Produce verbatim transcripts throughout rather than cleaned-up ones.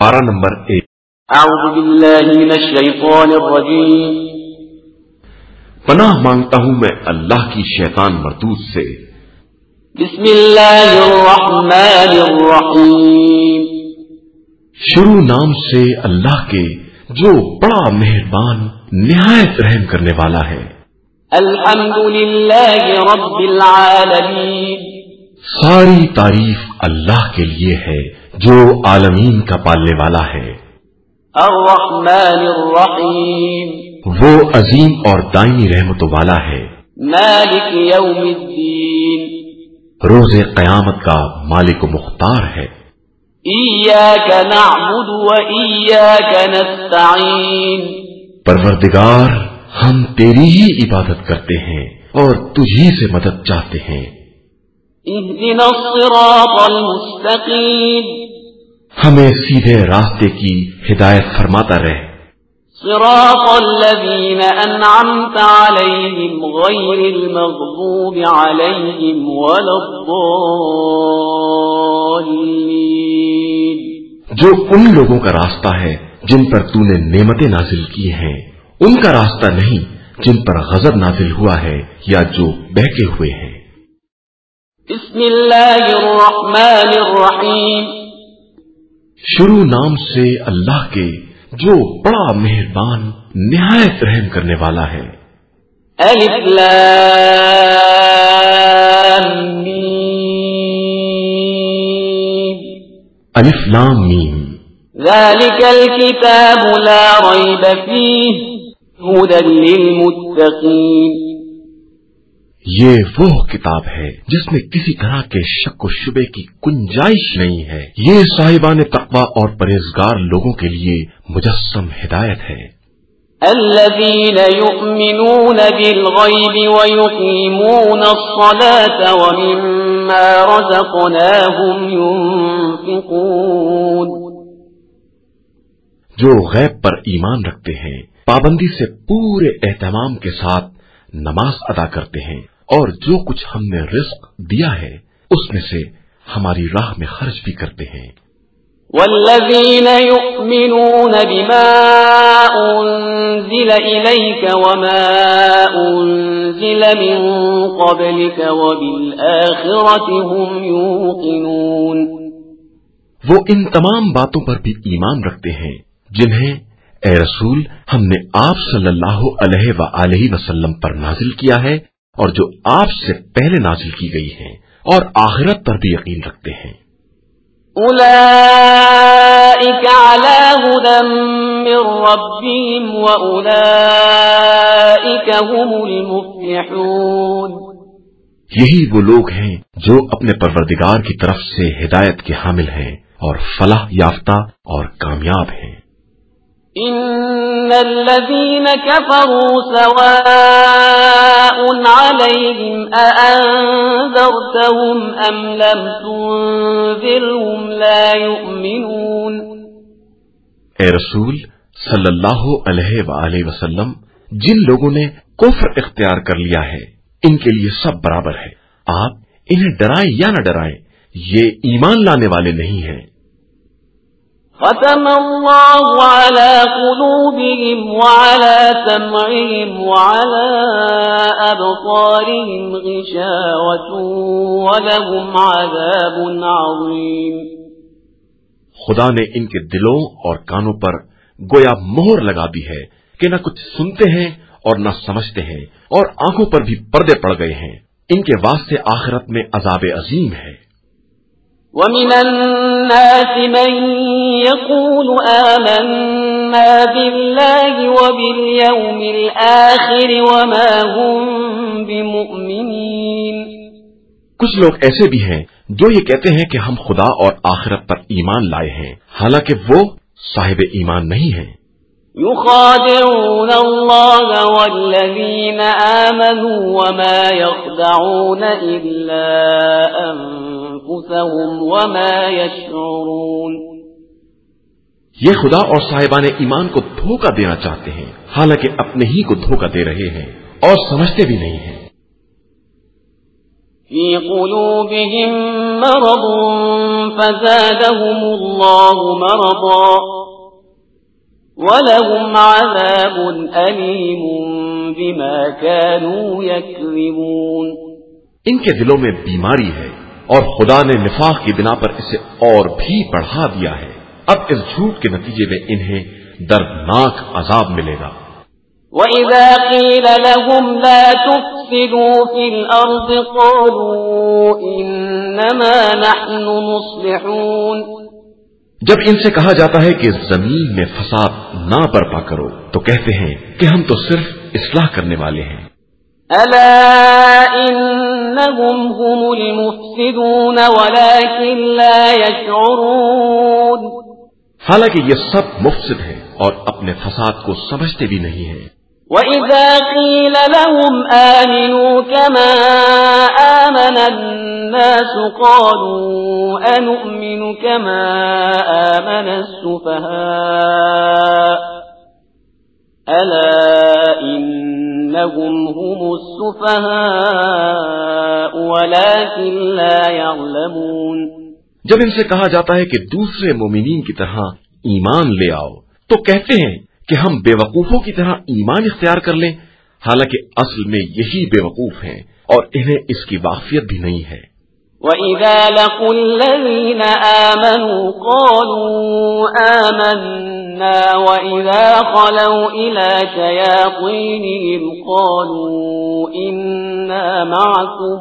پارہ نمبر ایک۔ اعوذ باللہ من الشیطان الرجیم، پناہ مانگتا ہوں میں اللہ کی شیطان مردود سے۔ بسم اللہ الرحمن الرحیم، شروع نام سے اللہ کے جو بڑا مہربان نہایت رحم کرنے والا ہے۔ الحمد للہ رب العالمین، ساری تعریف اللہ کے لیے ہے جو عالمین کا پالنے والا ہے۔ الرحمن الرحیم، وہ عظیم اور دائمی رحمتوں والا ہے۔ مالک یوم الدین، روز قیامت کا مالک و مختار ہے۔ ایاک نعبد و ایاک نستعین، پروردگار ہم تیری ہی عبادت کرتے ہیں اور تجھی سے مدد چاہتے ہیں۔ اہدنا الصراط المستقیم، ہمیں سیدھے راستے کی ہدایت فرماتا رہے۔ صراط الذین انعمت علیہم غیر المغضوب علیہم ولا الضالین، جو ان لوگوں کا راستہ ہے جن پر تو نے نعمتیں نازل کی ہیں، ان کا راستہ نہیں جن پر غضب نازل ہوا ہے یا جو بہکے ہوئے ہیں۔ بسم اللہ الرحمن الرحیم، شروع نام سے اللہ کے جو بڑا مہربان نہایت رحم کرنے والا ہے۔ الف لام میم، الف لام میم، ذالک الکتاب لا ریب فیہ ھدی للمتقین، یہ وہ کتاب ہے جس میں کسی طرح کے شک و شبے کی گنجائش نہیں ہے، یہ صاحبان تقوی اور پرہیزگار لوگوں کے لیے مجسم ہدایت ہے۔ الذین یؤمنون بالغیب ویقیمون الصلاة ومما رزقناہم ينفقون، جو غیب پر ایمان رکھتے ہیں، پابندی سے پورے اہتمام کے ساتھ نماز ادا کرتے ہیں، اور جو کچھ ہم نے رزق دیا ہے اس میں سے ہماری راہ میں خرچ بھی کرتے ہیں۔ والذین یؤمنون بما انزل الیک وما انزل من قبلک وبالآخرۃ هم یوقنون، وہ ان تمام باتوں پر بھی ایمان رکھتے ہیں جنہیں اے رسول ہم نے آپ صلی اللہ علیہ وآلہ وسلم پر نازل کیا ہے اور جو آپ سے پہلے نازل کی گئی ہیں، اور آخرت پر بھی یقین رکھتے ہیں۔ اولئک علی ھدی من ربہم واولئک هم المفلحون، یہی وہ لوگ ہیں جو اپنے پروردگار کی طرف سے ہدایت کے حامل ہیں اور فلاح یافتہ اور کامیاب ہیں۔ ان الذين كفروا سواء عليهم أأنذرتهم ام لم تنذرهم لا يؤمنون، اے رسول صلی اللہ علیہ وآلہ وسلم، جن لوگوں نے کفر اختیار کر لیا ہے ان کے لیے سب برابر ہے، آپ انہیں ڈرائیں یا نہ ڈرائیں، یہ ایمان لانے والے نہیں ہیں۔ ختم اللہ على قلوبهم وعلى سمعهم وعلى أبصارهم غشاوة ولهم عذاب عظيم، خدا نے ان کے دلوں اور کانوں پر گویا مہر لگا دی ہے کہ نہ کچھ سنتے ہیں اور نہ سمجھتے ہیں، اور آنکھوں پر بھی پردے پڑ گئے ہیں، ان کے واسطے آخرت میں عذاب عظیم ہے۔ وَمِنَ النَّاسِ مَن يَقُولُ آمَنَّا بِاللَّهِ وَبِالْيَوْمِ الْآخِرِ وَمَا هُمْ بِمُؤْمِنِينَ، کچھ لوگ ایسے بھی ہیں جو یہ کہتے ہیں کہ ہم خدا اور آخرت پر ایمان لائے ہیں، حالانکہ وہ صاحب ایمان نہیں ہیں۔ يخادعون الله والذين آمنوا وما يخدعون إلا أنفسهم وما يشعرون، یہ خدا اور صاحبان ایمان کو دھوکہ دینا چاہتے ہیں، حالانکہ اپنے ہی کو دھوکہ دے رہے ہیں اور سمجھتے بھی نہیں ہیں۔ في قلوبهم مرض فزادهم الله مرضا ولهم عذاب أليم بما كانوا يكذبون. ان کے دلوں میں بیماری ہے اور خدا نے نفاق کی بنا پر اسے اور بھی بڑھا دیا ہے. اب اس جھوٹ کے نتیجے میں انہیں دردناک عذاب ملے گا. وَإِذَا قِيلَ لَهُمْ لَا تُفْسِدُوا فِي الْأَرْضِ قَالُوا إِنَّمَا نَحْنُ مُصْلِحُونَ. جب ان سے کہا جاتا ہے کہ زمین میں فساد نہ برپا کرو تو کہتے ہیں کہ ہم تو صرف اصلاح کرنے والے ہیں. أَلَا إِنَّهُمْ هُمُ الْمُفْسِدُونَ وَلَكِنْ لَا يَشْعُرُونَ. حالانکہ یہ سب مفسد ہیں اور اپنے فساد کو سمجھتے بھی نہیں ہیں. وَإِذَا قِيلَ لَهُمْ آمِنُوا كَمَا آمَنَ النَّاسُ قَالُوا أَنُؤْمِنُ كَمَا آمَنَ السُّفَهَاءُ أَلَا إِنَّهُمْ هُمُ السُّفَهَاءُ وَلَكِنْ لَا يَعْلَمُونَ. جب ان سے کہا جاتا ہے کہ دوسرے مومنین کی طرح ایمان لے آؤ تو کہتے ہیں کہ ہم بے وقوفوں کی طرح ایمان اختیار کر لیں، حالانکہ اصل میں یہی بے وقوف ہیں اور انہیں اس کی واقفیت بھی نہیں ہے. وَإِذَا لَقُوا الَّذِينَ آمَنُوا قَالُوا آمَنَّا وَإِذَا خَلَوْا إِلَى شَيَاطِينِهِمْ قَالُوا إِنَّا مَعَكُمْ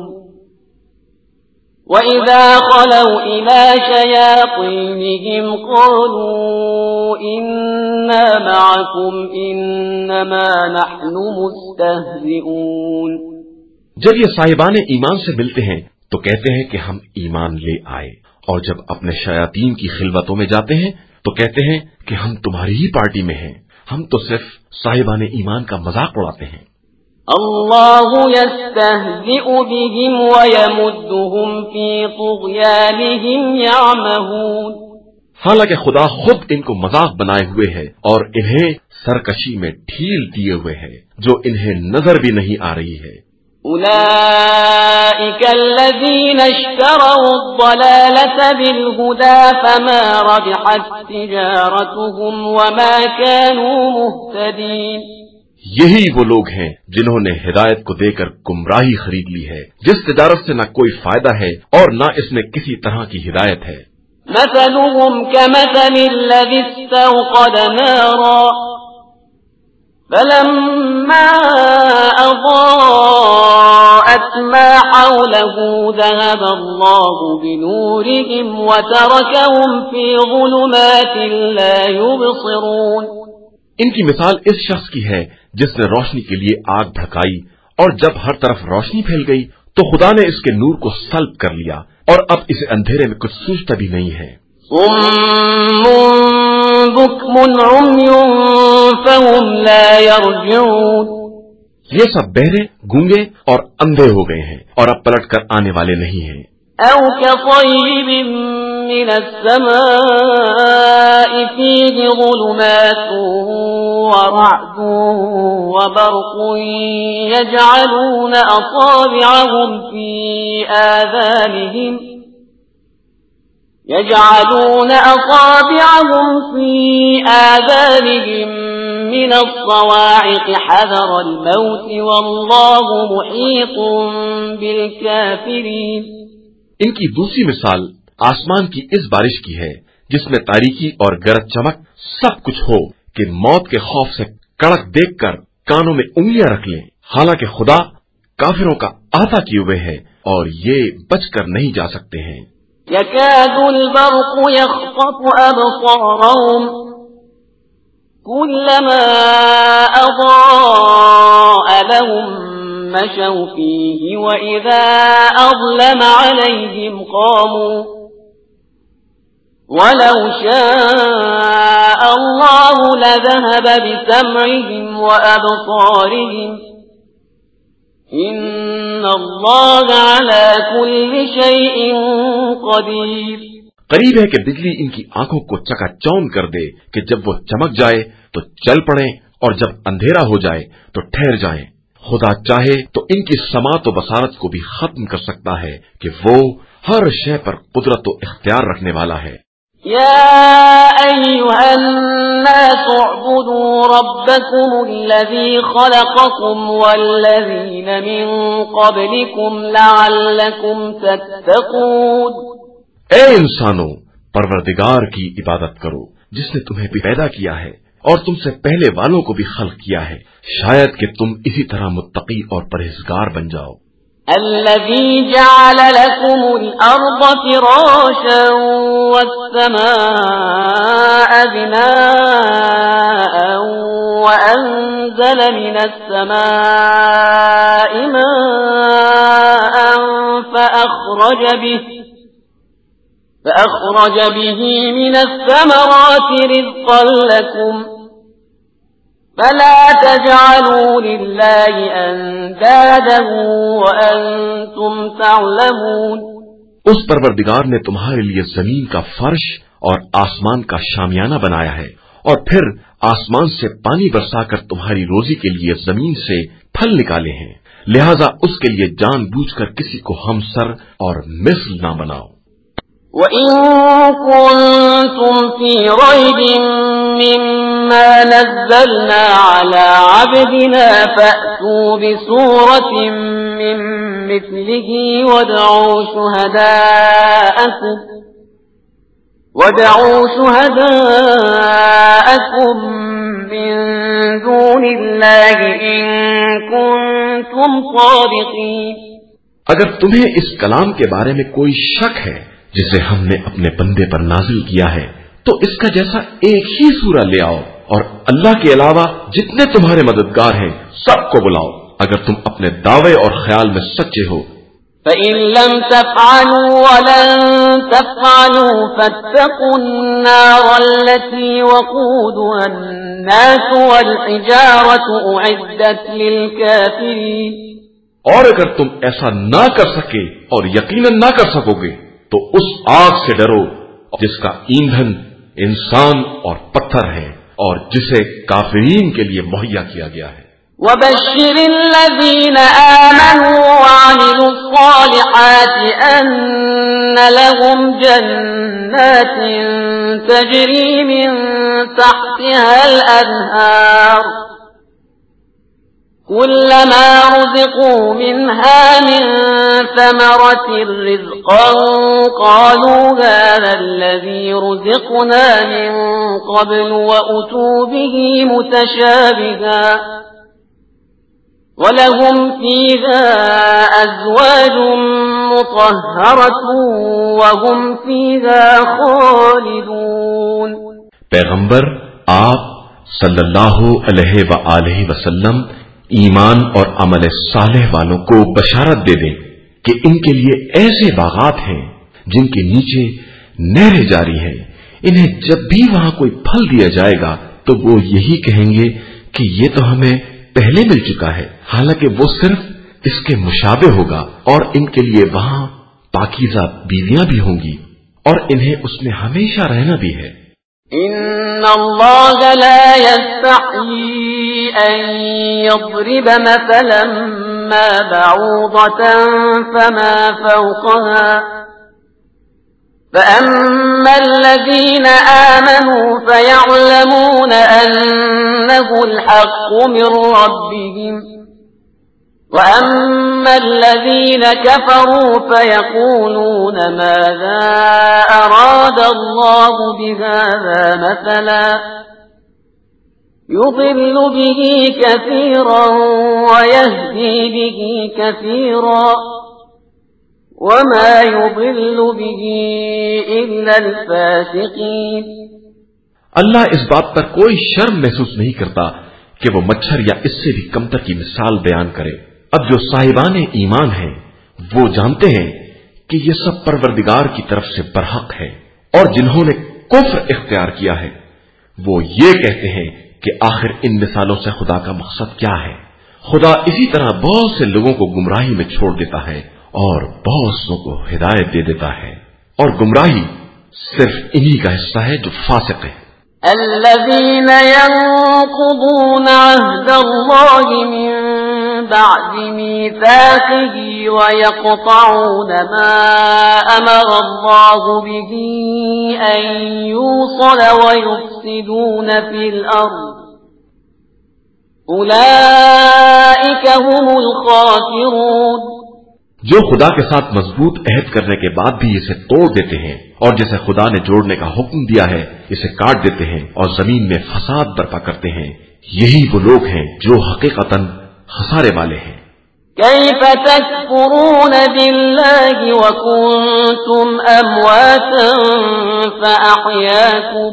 وَإِذَا خَلَوْا إِلَى شَيَاطِينِهِمْ قَالُوا إِنَّا مَعَكُمْ إِنَّمَا نَحْنُ مُسْتَهْزِئُونَ. جب یہ صاحبان ایمان سے ملتے ہیں تو کہتے ہیں کہ ہم ایمان لے آئے، اور جب اپنے شیاطین کی خلوتوں میں جاتے ہیں تو کہتے ہیں کہ ہم تمہاری ہی پارٹی میں ہیں، ہم تو صرف صاحبان ایمان کا مذاق اڑاتے ہیں. اللہ یستہزئ بهم ویمدهم فی طغیانهم یعمہون. حالانکہ خدا خود ان کو مذاق بنائے ہوئے ہے اور انہیں سرکشی میں ڈھیل دیے ہوئے ہے جو انہیں نظر بھی نہیں آ رہی ہے. اولئک الذین اشتروا الضلالة بالهدى فما ربحت تجارتهم وما كانوا مهتدین. یہی وہ لوگ ہیں جنہوں نے ہدایت کو دے کر گمراہی خرید لی ہے، جس تجارت سے نہ کوئی فائدہ ہے اور نہ اس میں کسی طرح کی ہدایت ہے. مثلهم كمثل الذي استوقد نارا فلما أضاءت ما حوله ذهب الله بنورهم وتركهم في ظلمات لا يبصرون. ان کی مثال اس شخص کی ہے جس نے روشنی کے لیے آگ بھڑکائی، اور جب ہر طرف روشنی پھیل گئی تو خدا نے اس کے نور کو سلب کر لیا اور اب اسے اندھیرے میں کچھ سوچتا بھی نہیں ہے. صم بكم عمي فهم لا يرجعون. یہ سب بہرے، گونگے اور اندھے ہو گئے ہیں اور اب پلٹ کر آنے والے نہیں ہیں. أو كصيب من السماء فيه ظلمات ورعد وبرق يجعلون أصابعهم في آذانهم يجعلون أصابعهم في آذانهم من الصواعق حذر الموت والله محيط بالكافرين. ان کی دوسری مثال آسمان کی اس بارش کی ہے جس میں تاریکی اور گرج چمک سب کچھ ہو کہ موت کے خوف سے کڑک دیکھ کر کانوں میں انگلیاں رکھ لیں، حالانکہ خدا کافروں کا احاطہ کیے ہوئے ہے اور یہ بچ کر نہیں جا سکتے ہیں. يكاد البرق يخطف أبصارهم كلما أضاء لهم مشوا فيه وإذا أظلم عليهم قاموا ولو شاء الله لذهب بسمعهم وأبصارهم إن الله على كل شيء قدير. قریب ہے کہ بجلی ان کی آنکھوں کو چکا چون کر دے کہ جب وہ چمک جائے تو چل پڑیں اور جب اندھیرا ہو جائے تو ٹھہر جائیں. خدا چاہے تو ان کی سماعت و بصارت کو بھی ختم کر سکتا ہے کہ وہ ہر شے پر قدرت و اختیار رکھنے والا ہے۔ يا أيها الناس اعبدوا ربكم الذي خلقكم والذين من قبلكم لعلكم تتقون۔ اے انسانوں، پروردگار کی عبادت کرو جس نے تمہیں بھی پیدا کیا ہے اور تم سے پہلے والوں کو بھی خلق کیا ہے، شاید کہ تم اسی طرح متقی اور پرہیزگار بن جاؤ۔ الذي جعل لكم الأرض فراشا والسماء بناء وأنزل من السماء ماء فأخرج به فأخرج به من الثمرات رزقا لكم فلا تجعلوا لله اندادا وانتم تعلمون۔ اس پروردگار نے تمہارے لیے زمین کا فرش اور آسمان کا شامیانہ بنایا ہے اور پھر آسمان سے پانی برسا کر تمہاری روزی کے لیے زمین سے پھل نکالے ہیں، لہذا اس کے لیے جان بوجھ کر کسی کو ہمسر اور مثل نہ بناؤ۔ وَإِن كُنتُمْ فِي رَيْبٍ مِّمَّا نَزَّلْنَا عَلَىٰ عَبْدِنَا فَأْتُوا بِسُورَةٍ مِّن مِّثْلِهِ وَادْعُوا شُهَدَاءَكُمْ وَادْعُوا شُهَدَاءَكُم مِّن دُونِ اللَّهِ إِن كُنتُمْ صَادِقِينَ۔ اگر تمہیں اس کلام کے بارے میں کوئی شک ہے جسے ہم نے اپنے بندے پر نازل کیا ہے تو اس کا جیسا ایک ہی سورہ لے آؤ اور اللہ کے علاوہ جتنے تمہارے مددگار ہیں سب کو بلاؤ اگر تم اپنے دعوے اور خیال میں سچے ہو۔ فَإِن لَّمْ تَفْعَلُوا وَلَن تَفْعَلُوا فَاتَّقُوا النَّارَ الَّتِي وَقُودُهَا النَّاسُ وَالْحِجَارَةُ أُعِدَّتْ لِلْكَافِرِينَ۔ اور اگر تم ایسا نہ کر سکے اور یقیناً نہ کر سکو گے تو اس آگ سے ڈرو جس کا ایندھن انسان اور پتھر ہے اور جسے کافرین کے لیے مہیا کیا گیا ہے۔ وَبَشِّرِ الَّذِينَ آمَنُوا وَعَمِلُوا الصَّالِحَاتِ أَنَّ لَهُمْ جَنَّاتٍ تَجْرِي مِن تَحْتِهَا الْأَنْهَارُ كُلَّمَا رُزِقُوا مِنْهَا مِن ثَمَرَةٍ رِّزْقًا قَالُوا هَٰذَا الَّذِي رُزِقْنَا مِن قَبْلُ وَأُتُوا بِهِ مُتَشَابِهًا وَلَهُمْ فِيهَا أَزْوَاجٌ مُّطَهَّرَةٌ وَهُمْ فِيهَا خَالِدُونَ۔ پیغمبر آپ صلی اللہ علیہ وآلہ وسلم ایمان اور عمل صالح والوں کو بشارت دے دیں کہ ان کے لیے ایسے باغات ہیں جن کے نیچے نہریں جاری ہیں، انہیں جب بھی وہاں کوئی پھل دیا جائے گا تو وہ یہی کہیں گے کہ یہ تو ہمیں پہلے مل چکا ہے، حالانکہ وہ صرف اس کے مشابہ ہوگا، اور ان کے لیے وہاں پاکیزہ بیویاں بھی ہوں گی اور انہیں اس میں ہمیشہ رہنا بھی ہے۔ إِنَّ اللَّهَ لَا يَسْتَحْيِي أَن يَضْرِبَ مَثَلًا مَّا بَعُوضَةً فَمَا فَوْقَهَا فَأَمَّا الَّذِينَ آمَنُوا فَيَعْلَمُونَ أَنَّهُ الْحَقُّ مِن رَّبِّهِمْ وَأَمَّا الَّذِينَ كَفَرُوا فَيَقُولُونَ مَاذَا أَرَادَ اللَّهُ بِهَٰذَا مَثَلًا يُضِلُّ بِهِ كَثِيرًا وَيَهْدِي بِهِ كَثِيرًا وَمَا يُضِلُّ بِهِ إِلَّا الْفَاسِقِينَ۔ اللہ اس بات پر کوئی شرم محسوس نہیں کرتا کہ وہ مچھر یا اس سے بھی کمتر کی مثال بیان کرے۔ اب جو صاحبان ایمان ہیں وہ جانتے ہیں کہ یہ سب پروردگار کی طرف سے برحق ہے، اور جنہوں نے کفر اختیار کیا ہے وہ یہ کہتے ہیں کہ آخر ان مثالوں سے خدا کا مقصد کیا ہے۔ خدا اسی طرح بہت سے لوگوں کو گمراہی میں چھوڑ دیتا ہے اور بہت سو کو ہدایت دے دیتا ہے، اور گمراہی صرف انہی کا حصہ ہے جو فاسق ہے۔ الذين ينقضون عهد الله من بعد ميثاقه ويقطعون ما أمر الله به أن يوصل ويفسدون في الأرض أولئك هم الخاسرون. جو خدا کے ساتھ مضبوط عہد کرنے کے بعد بھی اسے توڑ دیتے ہیں اور جسے خدا نے جوڑنے کا حکم دیا ہے اسے کاٹ دیتے ہیں اور زمین میں فساد برپا کرتے ہیں، یہی وہ لوگ ہیں جو حقیقتاً خسارے والے ہیں. كيف تكفرون بالله وكنتم أمواتا فأحياكم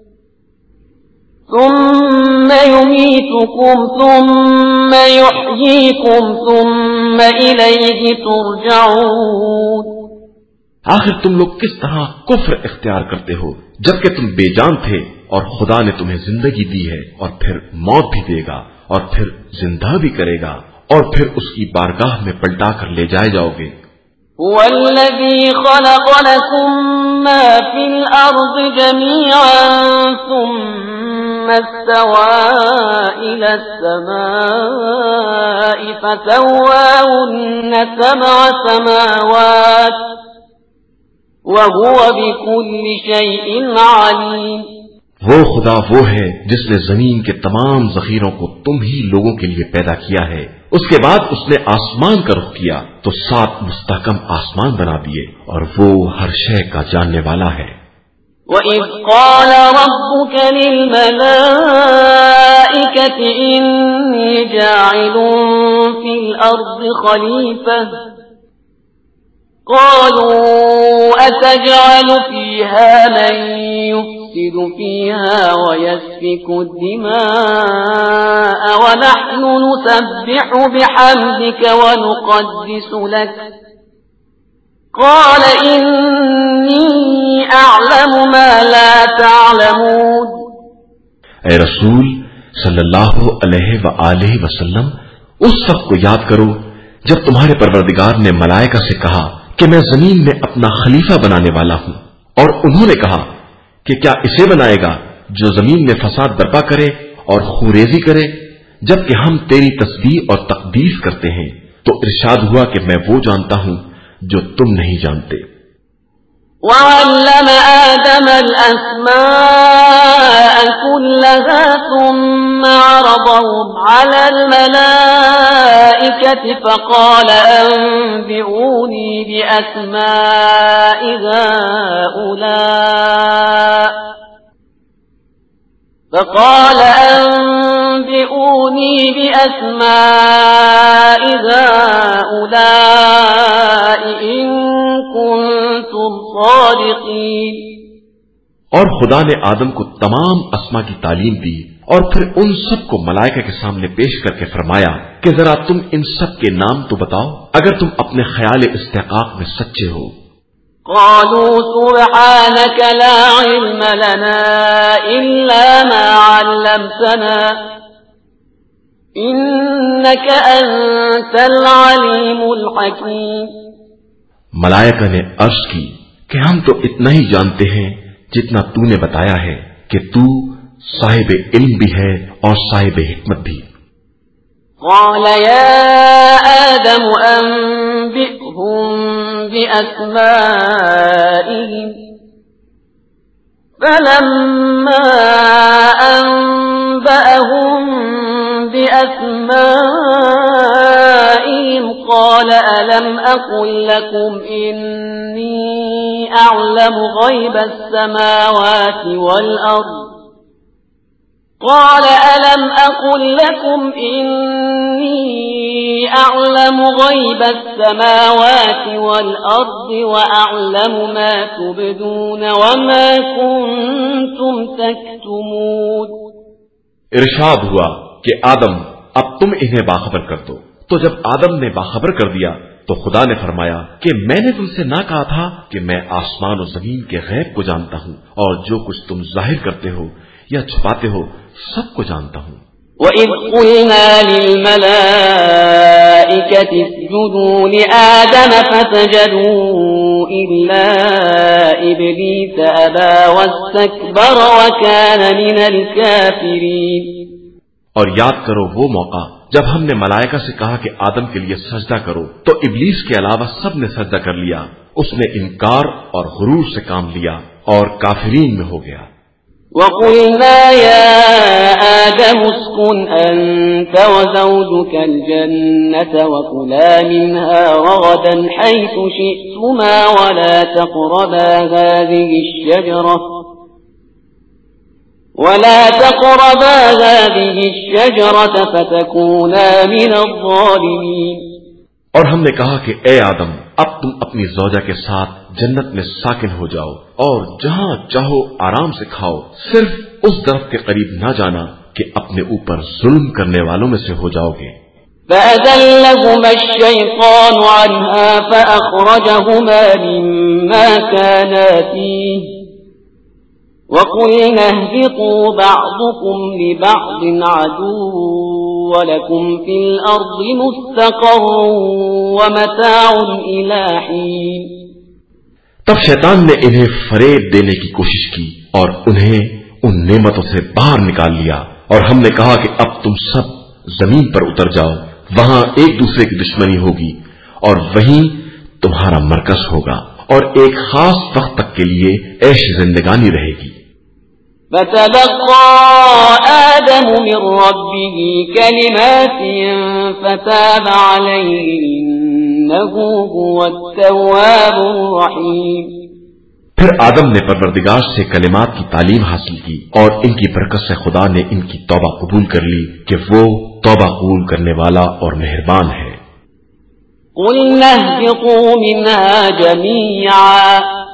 ثم يميتكم ثم يحييكم ثم إليه ترجعون. آخر تم لوگ کس طرح کفر اختیار کرتے ہو جبکہ تم بے جان تھے اور خدا نے تمہیں زندگی دی ہے اور پھر موت بھی دے گا اور پھر زندہ بھی کرے گا اور پھر اس کی بارگاہ میں پلٹا کر لے جائے جاؤ گے. هو الذي خلق لكم ما في الأرض جميعا ثم استوى إلى السماء فسواهن سبع سماوات وهو بكل شيء عليم. وہ خدا وہ ہے جس نے زمین کے تمام ذخیروں کو تم ہی لوگوں کے لیے پیدا کیا ہے، اس کے بعد اس نے آسمان کا رخ کیا تو سات مستحکم آسمان بنا دیے اور وہ ہر شے کا جاننے والا ہے. وَإِذْ قَالَ رَبُّكَ لِلْمَلَائِكَةِ إِنِّي جَاعِلٌ فِي الْأَرْضِ خَلِيفَةً قَالُوا أَتَجْعَلُ فِيهَا مَن يُفْسِدُ فِيهَا وَيَسْفِكُ الدِّمَاءَ وَنَحْنُ نُسَبِّحُ بِحَمْدِكَ وَنُقَدِّسُ لَكَ قَالَ إِنِّي أَعْلَمُ مَا لَا تَعْلَمُونَ. اے رسول صلی اللہ علیہ وآلہ وسلم، اس وقت کو یاد کرو جب تمہارے پروردگار نے ملائکہ سے کہا کہ میں زمین میں اپنا خلیفہ بنانے والا ہوں، اور انہوں نے کہا کہ کیا اسے بنائے گا جو زمین میں فساد برپا کرے اور خوریزی کرے، جبکہ ہم تیری تسبیح اور تقدیس کرتے ہیں. تو ارشاد ہوا کہ میں وہ جانتا ہوں جو تم نہیں جانتے. وَعَلَّمَ آدَمَ الْأَسْمَاءَ كُلَّهَا ثُمَّ عَرَضَهُمْ عَلَى الْمَلَائِكَةِ فَقَالَ أَنبِئُونِي بِأَسْمَاءِ هَؤُلَاءِ فَقَالَ أَنبِئُونِي بِأَسْمَاءِ هَؤُلَاءِ إِن كُنتُمْ صَادِقِينَ. اور خدا نے آدم کو تمام اسما کی تعلیم دی اور پھر ان سب کو ملائکہ کے سامنے پیش کر کے فرمایا کہ ذرا تم ان سب کے نام تو بتاؤ اگر تم اپنے خیال استحقاق میں سچے ہو. قالوا سبحانك لا علم لنا إلا ما علمتنا إنك أنت العليم الحكيم. ملائکہ نے عرض کی کہ ہم تو اتنا ہی جانتے ہیں جتنا تو نے بتایا ہے کہ تو صاحب علم بھی ہے اور صاحب حکمت بھی. قال يا آدم أنبئهم بأسمائهم فلما أنبأهم بأسمائهم قال ألم أقل لكم إني أعلم غيب السماوات والأرض قال ألم أقل لكم إني أعلم غيب السماوات والأرض وأعلم ما تبدون وما كنتم تكتمون. ارشاد ہوا کہ آدم اب تم انہیں باخبر کر دو. تو جب آدم نے باخبر کر دیا تو خدا نے فرمایا کہ میں نے تم سے نہ کہا تھا کہ میں آسمان و زمین کے غیب کو جانتا ہوں اور جو کچھ تم ظاہر کرتے ہو یا چھپاتے ہو سب کو جانتا ہوں. وَإِذْ قُلْنَا لِلْمَلَائِكَةِ اسْجُدُوا لِآدَمَ فَسَجَدُوا إِلَّا إِبْلِيسَ أَبَى وَاسْتَكْبَرَ وَكَانَ مِنَ الْكَافِرِينَ. اور یاد کرو وہ موقع جب ہم نے ملائکہ سے کہا کہ آدم کے لیے سجدہ کرو تو ابلیس کے علاوہ سب نے سجدہ کر لیا. اس نے انکار اور غرور سے کام لیا اور کافرین میں ہو گیا. وَقُلْنَا يَا آدَمُ اسْكُنْ أَنْتَ وَزَوْجُكَ الْجَنَّةَ وَكُلَا مِنْهَا رَغَدًا حَيْثُ شِئْتُمَا وَلَا تَقْرَبَا هَذِهِ الشَّجَرَةَ وَلَا تَقْرَبَا هَذِهِ الشَّجَرَةَ فَتَكُونَا مِنَ الظَّالِمِينَ. اور ہم نے کہا کہ اے آدم اب تم اپنی زوجہ کے ساتھ جنت میں ساکن ہو جاؤ اور جہاں چاہو آرام سے کھاؤ، صرف اس درخت کے قریب نہ جانا کہ اپنے اوپر ظلم کرنے والوں میں سے ہو جاؤ گے. فَأَزَلَّهُمَا الشَّيْطَانُ عَنْهَا فَأَخْرَجَهُمَا مِمَّا كَانَا فِيهِ وَقُلْنَا اهْبِطُوا بَعْضُكُمْ لِبَعْضٍ عَدُوٌّ وَلَكُمْ فِي الْأَرْضِ مُسْتَقَرٌّ وَمَتَاعٌ إِلَى حِينٍ. تب شیطان نے انہیں فریب دینے کی کوشش کی اور انہیں ان نعمتوں سے باہر نکال لیا، اور ہم نے کہا کہ اب تم سب زمین پر اتر جاؤ، وہاں ایک دوسرے کی دشمنی ہوگی اور وہیں تمہارا مرکز ہوگا اور ایک خاص وقت تک کے لیے عیش زندگانی رہے گی. فَتَلَقَّى آدَمُ مِنْ رَبِّهِ كَلِمَاتٍ فَتَابَ عَلَيْهِ إِنَّهُ هُوَ التَّوَّابُ الرَّحِيمُ. پھر آدم نے پروردگار سے کلمات کی تعلیم حاصل کی اور ان کی برکت سے خدا نے ان کی توبہ قبول کر لی کہ وہ توبہ قبول کرنے والا اور مہربان ہے. قُلْنَا اهْبِطُوا مِنْهَا جَمِيعًا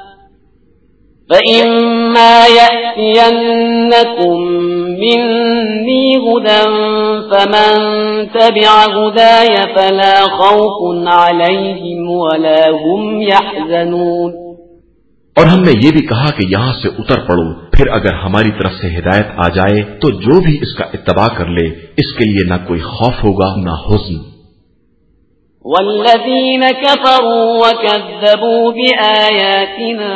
فَإِمَّا يَأْتِيَنَّكُمْ مِنِّي هُدًى فَمَنْ تَبِعَ هُدَايَ فَلَا خَوْفٌ عَلَيْهِمْ وَلَا هُمْ يَحْزَنُونَ. اور ہم نے یہ بھی کہا کہ یہاں سے اتر پڑو، پھر اگر ہماری طرف سے ہدایت آ جائے تو جو بھی اس کا اتباع کر لے اس کے لیے نہ کوئی خوف ہوگا نہ حزن. وَالَّذِينَ كَفَرُوا وَكَذَّبُوا بِآيَاتِنَا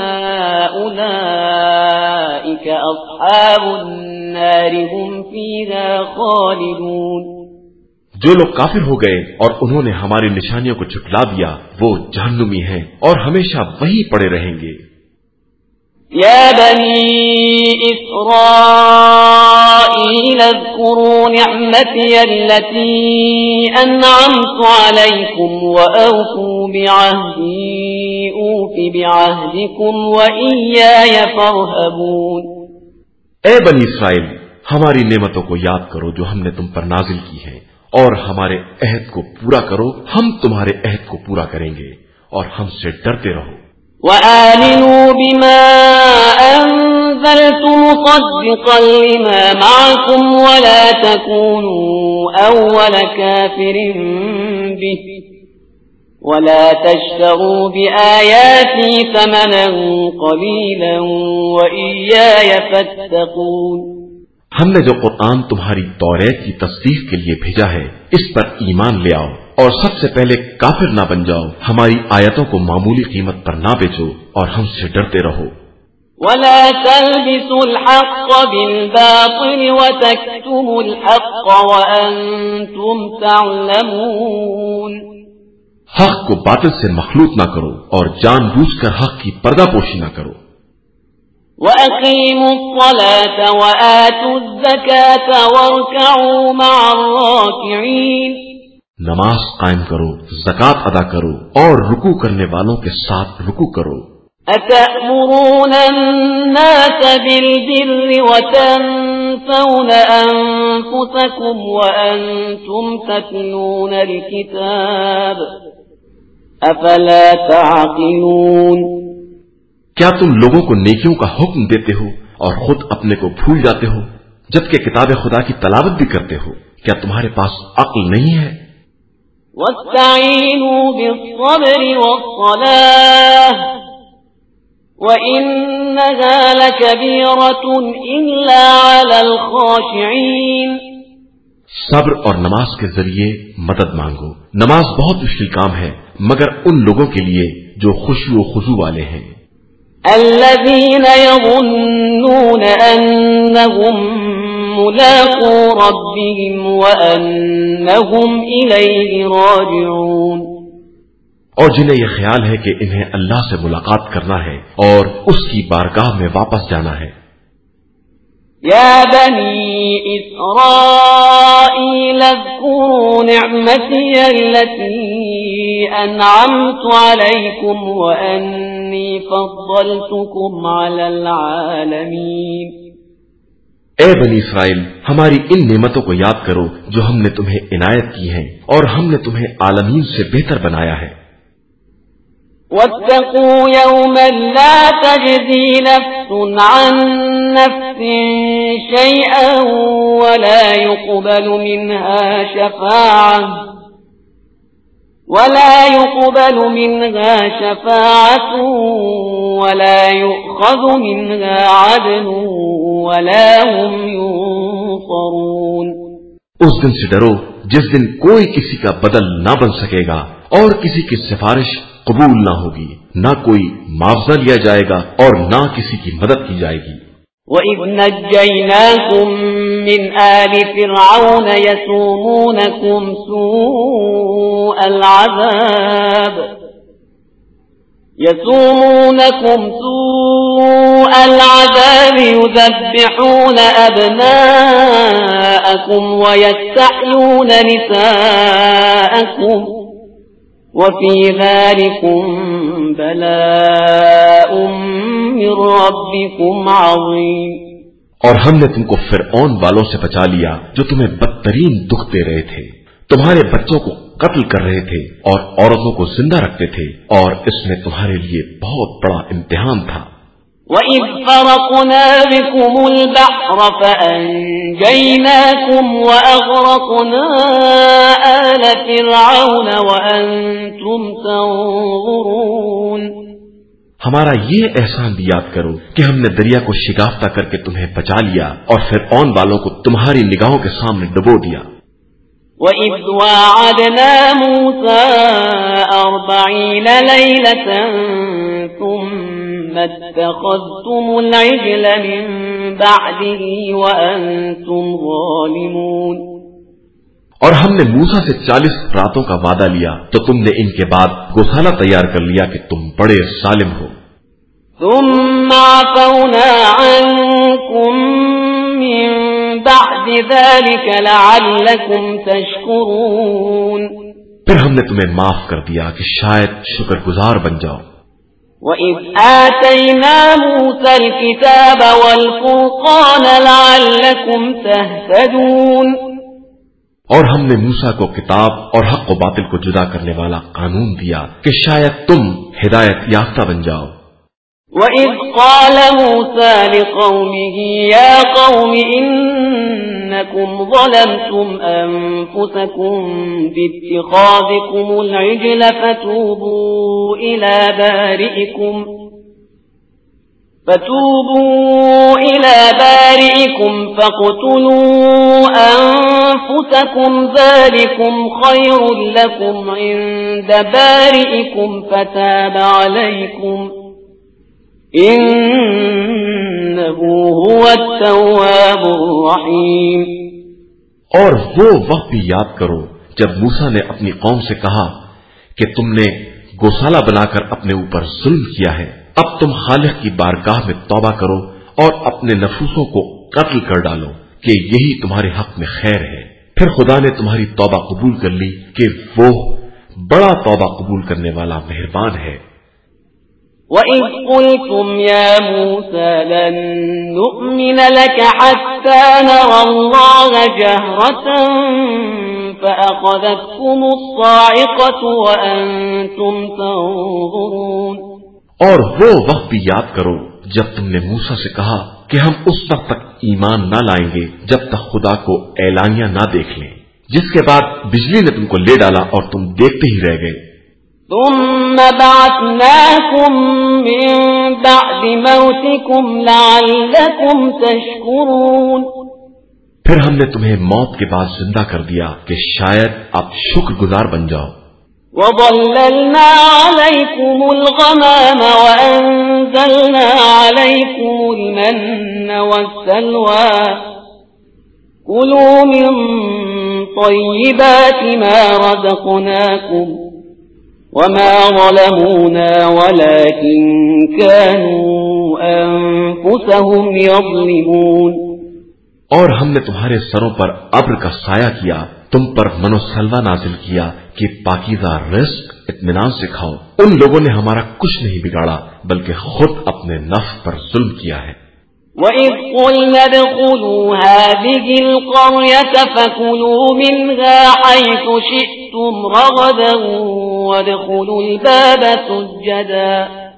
أُولَئِكَ أَصْحَابُ النَّارِ هُمْ فِيهَا خَالِدُونَ. جو لوگ کافر ہو گئے اور انہوں نے ہماری نشانیوں کو جھٹلا دیا وہ جہنمی ہیں اور ہمیشہ وہی پڑے رہیں گے. يا بني إسرائيل اذكروا نعمتي التي أنعمت عليكم وأوفوا بعهدي أوف بعهدكم وإياي فارهبون. اے بنی اسرائیل ہماری نعمتوں کو یاد کرو جو ہم نے تم پر نازل کی ہیں اور ہمارے عہد کو پورا کرو، ہم تمہارے عہد کو پورا کریں گے اور ہم سے ڈرتے رہو. وَآمِنُوا بِمَا أَنزَلْتُ مُصَدِّقًا لِمَا مَعَكُمْ وَلَا تَكُونُوا أَوَّلَ كَافِرٍ بِهِ وَلَا تَشْتَرُوا بِآيَاتِي ثَمَنًا قَلِيلًا وَإِيَّايَ فَاتَّقُونِ. ہم نے جو قرآن تمہاری توریت کی تصدیق کے لیے بھیجا ہے اس پر ایمان لے آؤ اور سب سے پہلے کافر نہ بن جاؤ، ہماری آیتوں کو معمولی قیمت پر نہ بیچو اور ہم سے ڈرتے رہو. وَلَا تَلْبِسُوا الْحَقَّ بِالْبَاطِلِ وَتَكْتُمُوا الْحَقَّ وَأَنْتُمْ تَعْلَمُونَ. حق کو باطل سے مخلوط نہ کرو اور جان بوجھ کر حق کی پردہ پوشی نہ کرو. وَأَقِيمُوا الصَّلَاةَ وَآتُوا الزَّكَاةَ وَارْكَعُوا مَعَ الرَّاكِعِينَ. نماز قائم کرو، زکات ادا کرو اور رکوع کرنے والوں کے ساتھ رکوع کرو. أَتَأْمُرُونَ النَّاسَ بِالْبِرِّ وَتَنْسَوْنَ أَنفُسَكُمْ وَأَنْتُمْ تَتْلُونَ الْكِتَابَ أَفَلَا تَعْقِلُونَ. کیا تم لوگوں کو نیکیوں کا حکم دیتے ہو اور خود اپنے کو بھول جاتے ہو جبکہ کتاب خدا کی تلاوت بھی کرتے ہو؟ کیا تمہارے پاس عقل نہیں ہے؟ وَاسْتَعِينُوا بِالصَّبْرِ وَالصَّلَاةِ وَإِنَّهَا لَكَبِيرَةٌ إِلَّا عَلَى الْخَاشِعِينَ. صبر اور نماز کے ذریعے مدد مانگو. نماز بہت مشکل کام ہے مگر ان لوگوں کے لیے جو خشوع و خضوع والے ہیں. الذين يظنون أنهم ملاقو ربهم وأنهم إليه راجعون. اور جنہیں یہ خیال ہے کہ انہیں اللہ سے ملاقات کرنا ہے اور اس کی بارگاہ میں واپس جانا ہے. یا بنی اسرائیل اذکروا نعمتی التي انعمت علیکم وانی فضلتکم علی العالمین. اے بنی اسرائیل، ہماری ان نعمتوں کو یاد کرو جو ہم نے تمہیں عنایت کی ہیں اور ہم نے تمہیں عالمین سے بہتر بنایا ہے. واتقوا يوما لا تجزي نفس عن نفس شيئا ولا يقبل منها شفاعة ولا يقبل منها شفاعة ولا يؤخذ منها عدل ولا هم ينصرون. اس دن سے ڈرو جس دن کوئی کسی کا بدل نہ بن سکے گا اور کسی کی سفارش قبول نہ ہوگی، نہ کوئی معاوضہ لیا جائے گا اور نہ کسی کی مدد کی جائے گی. وَإِذْ نَجَّيْنَاكُمْ مِنْ آلِ فِرْعَوْنَ يَسُومُونَكُمْ سُوءَ الْعَذَابِ يَسُومُونَكُمْ سُوءَ الْعَذَابِ يُذَبِّحُونَ أَبْنَاءَكُمْ وَيَسْتَحْيُونَ نِسَاءَكُمْ وَفِي ذَلِكُمْ بَلَاءٌ مِّن رَّبِّكُمْ عَظِيمٌ. اور ہم نے تم کو فرعون والوں سے بچا لیا جو تمہیں بدترین دکھ دے رہے تھے، تمہارے بچوں کو قتل کر رہے تھے اور عورتوں کو زندہ رکھتے تھے، اور اس میں تمہارے لیے بہت بڑا امتحان تھا. وَإِذْ فَرَقْنَا بِكُمُ الْبَحْرَ فَأَنْجَيْنَاكُمْ وَأَغْرَقْنَا آلَ فِرْعَوْنَ وَأَنْتُمْ تَنْظُرُونَ. ہمارا یہ احسان بھی یاد کرو کہ ہم نے دریا کو شگافتہ کر کے تمہیں بچا لیا اور فرعون والوں کو تمہاری نگاہوں کے سامنے ڈبو دیا. وَإِذْ وَاعَدْنَا مُوسَىٰ أَرْبَعِينَ لَيْلَةً ثُمَّ اتَّخَذْتُمُ الْعِجْلَ مِن بَعْدِهِ وَأَنْتُمْ ظَالِمُونَ. اور ہم نے موسیٰ سے چالیس راتوں کا وعدہ لیا تو تم نے ان کے بعد گوشالہ تیار کر لیا کہ تم بڑے ظالم ہو. ثُمَّ عَفَوْنَا عَنْكُمْ مِن بَعْدِ ذَلِكَ لَعَلَّكُمْ تَشْكُرُونَ. پھر ہم نے تمہیں معاف کر دیا کہ شاید شکر گزار بن جاؤ. وَإِذْ آتَيْنَا مُوسَى الْكِتَابَ وَالْفُرْقَانَ لَعَلَّكُمْ تَهْتَدُونَ. اور ہم نے موسیٰ کو کتاب اور حق و باطل کو جدا کرنے والا قانون دیا کہ شاید تم ہدایت یافتہ بن جاؤ. وَإِذْ قَالَ مُوسَى لِقَوْمِهِ يَا قَوْمِ إِنَّكُمْ ظَلَمْتُمْ أَنفُسَكُمْ بِاتِّخَاذِكُمُ الْعِجْلَ فَتُوبُوا إِلَى بَارِئِكُمْ فَتُوبُوا إِلَى بَارِئِكُمْ فَاقْتُلُوا أَنفُسَكُمْ ذَلِكُمْ خَيْرٌ لَكُمْ عِندَ بَارِئِكُمْ فَتَابَ عَلَيْكُمْ إِنَّهُ هُوَ التَّوَّابُ الرَّحِيمُ. اور وہ وقت بھی یاد کرو جب موسیٰ نے اپنی قوم سے کہا کہ تم نے گوشالہ بنا کر اپنے اوپر ظلم کیا ہے، اب تم خالق کی بارگاہ میں توبہ کرو اور اپنے نفوسوں کو قتل کر ڈالو کہ یہی تمہارے حق میں خیر ہے. پھر خدا نے تمہاری توبہ قبول کر لی کہ وہ بڑا توبہ قبول کرنے والا مہربان ہے. وَإِذْ قُلْتُمْ يَا مُوسَى لَن نُّؤْمِنَ لَكَ حَتَّى نَرَى اللَّهَ جَهْرَةً فَأَخَذَتْكُمُ الصَّاعِقَةُ وَأَنْتُمْ تَنظُرُونَ. اور وہ وقت بھی یاد کرو جب تم نے موسیٰ سے کہا کہ ہم اس وقت تک ایمان نہ لائیں گے جب تک خدا کو اعلانیہ نہ دیکھ لیں، جس کے بعد بجلی نے تم کو لے ڈالا اور تم دیکھتے ہی رہ گئے. ثُمَّ بَعَثْنَاكُمْ مِن بَعْدِ مَوْتِكُمْ لَعَلَّكُمْ تَشْكُرُونَ. پھر ہم نے تمہیں موت کے بعد زندہ کر دیا کہ شاید آپ شکر گزار بن جاؤ. وَظَلَّلْنَا عَلَيْكُمُ الْغَمَامَ وَأَنزَلْنَا عَلَيْكُمُ الْمَنَّ وَالسَّلْوَىٰ كلوا من طيبات ما رزقناكم وما ظلمونا ولكن كانوا أنفسهم يظلمون. اور ہم نے تمہارے سروں پر ابر کا سایہ کیا، تم پر من و سلوہ نازل کیا کہ پاکیزہ رزق اطمینان سے کھاؤ. ان لوگوں نے ہمارا کچھ نہیں بگاڑا بلکہ خود اپنے نفس پر ظلم کیا ہے. وَإِذْ قُلْنَا ادْخُلُوا هَٰذِهِ الْقَرْيَةَ فَكُلُوا مِنْهَا حَيْثُ شِئْتُمْ رَغَدًا وَادْخُلُوا الْبَابَ سُجَّدًا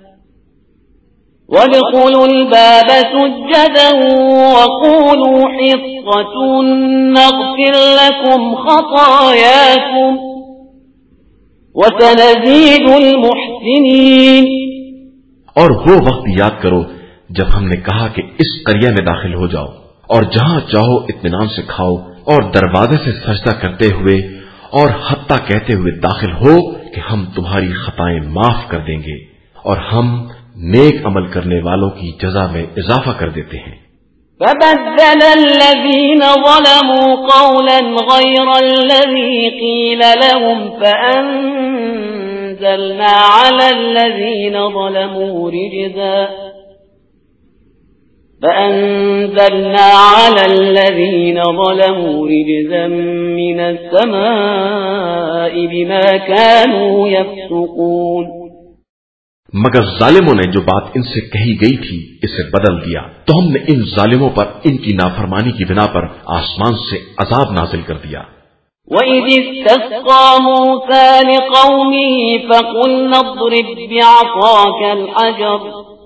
وَادْخُلُوا الْبَابَ سُجَّدًا وَقُولُوا حِطَّةٌ نَغْفِرْ لَكُمْ خَطَايَاكُمْ وَسَنَزِيدُ الْمُحْسِنِينَ. اور وہ وقت یاد کرو جب ہم نے کہا کہ اس قریہ میں داخل ہو جاؤ اور جہاں چاہو اطمینان سے کھاؤ اور دروازے سے سجدہ کرتے ہوئے اور حتیٰ کہتے ہوئے داخل ہو کہ ہم تمہاری خطائیں معاف کر دیں گے اور ہم نیک عمل کرنے والوں کی جزا میں اضافہ کر دیتے ہیں. فَبَدَّلَ الَّذِينَ ظَلَمُوا قَوْلًا غَيْرَ الَّذِي قِيلَ لَهُمْ فَأَنزَلْنَا عَلَى الَّذِينَ ظَلَمُوا رِجْزًا فَأَنزَلْنَا عَلَى الَّذِينَ ظَلَمُوا رِجْزًا مِّنَ السَّمَاءِ بِمَا كَانُوا يَفْسُقُونَ. مگر ظالموں نے جو بات ان سے کہی گئی تھی اسے بدل دیا تو ہم نے ان ظالموں پر ان کی نافرمانی کی بنا پر آسمان سے عذاب نازل کر دیا. وَإِذِ اسْتَسْقَىٰ مُوسَىٰ لِقَوْمِهِ فَقُلْنَا اضْرِب بِّعَصَاكَ الْحَجَرَ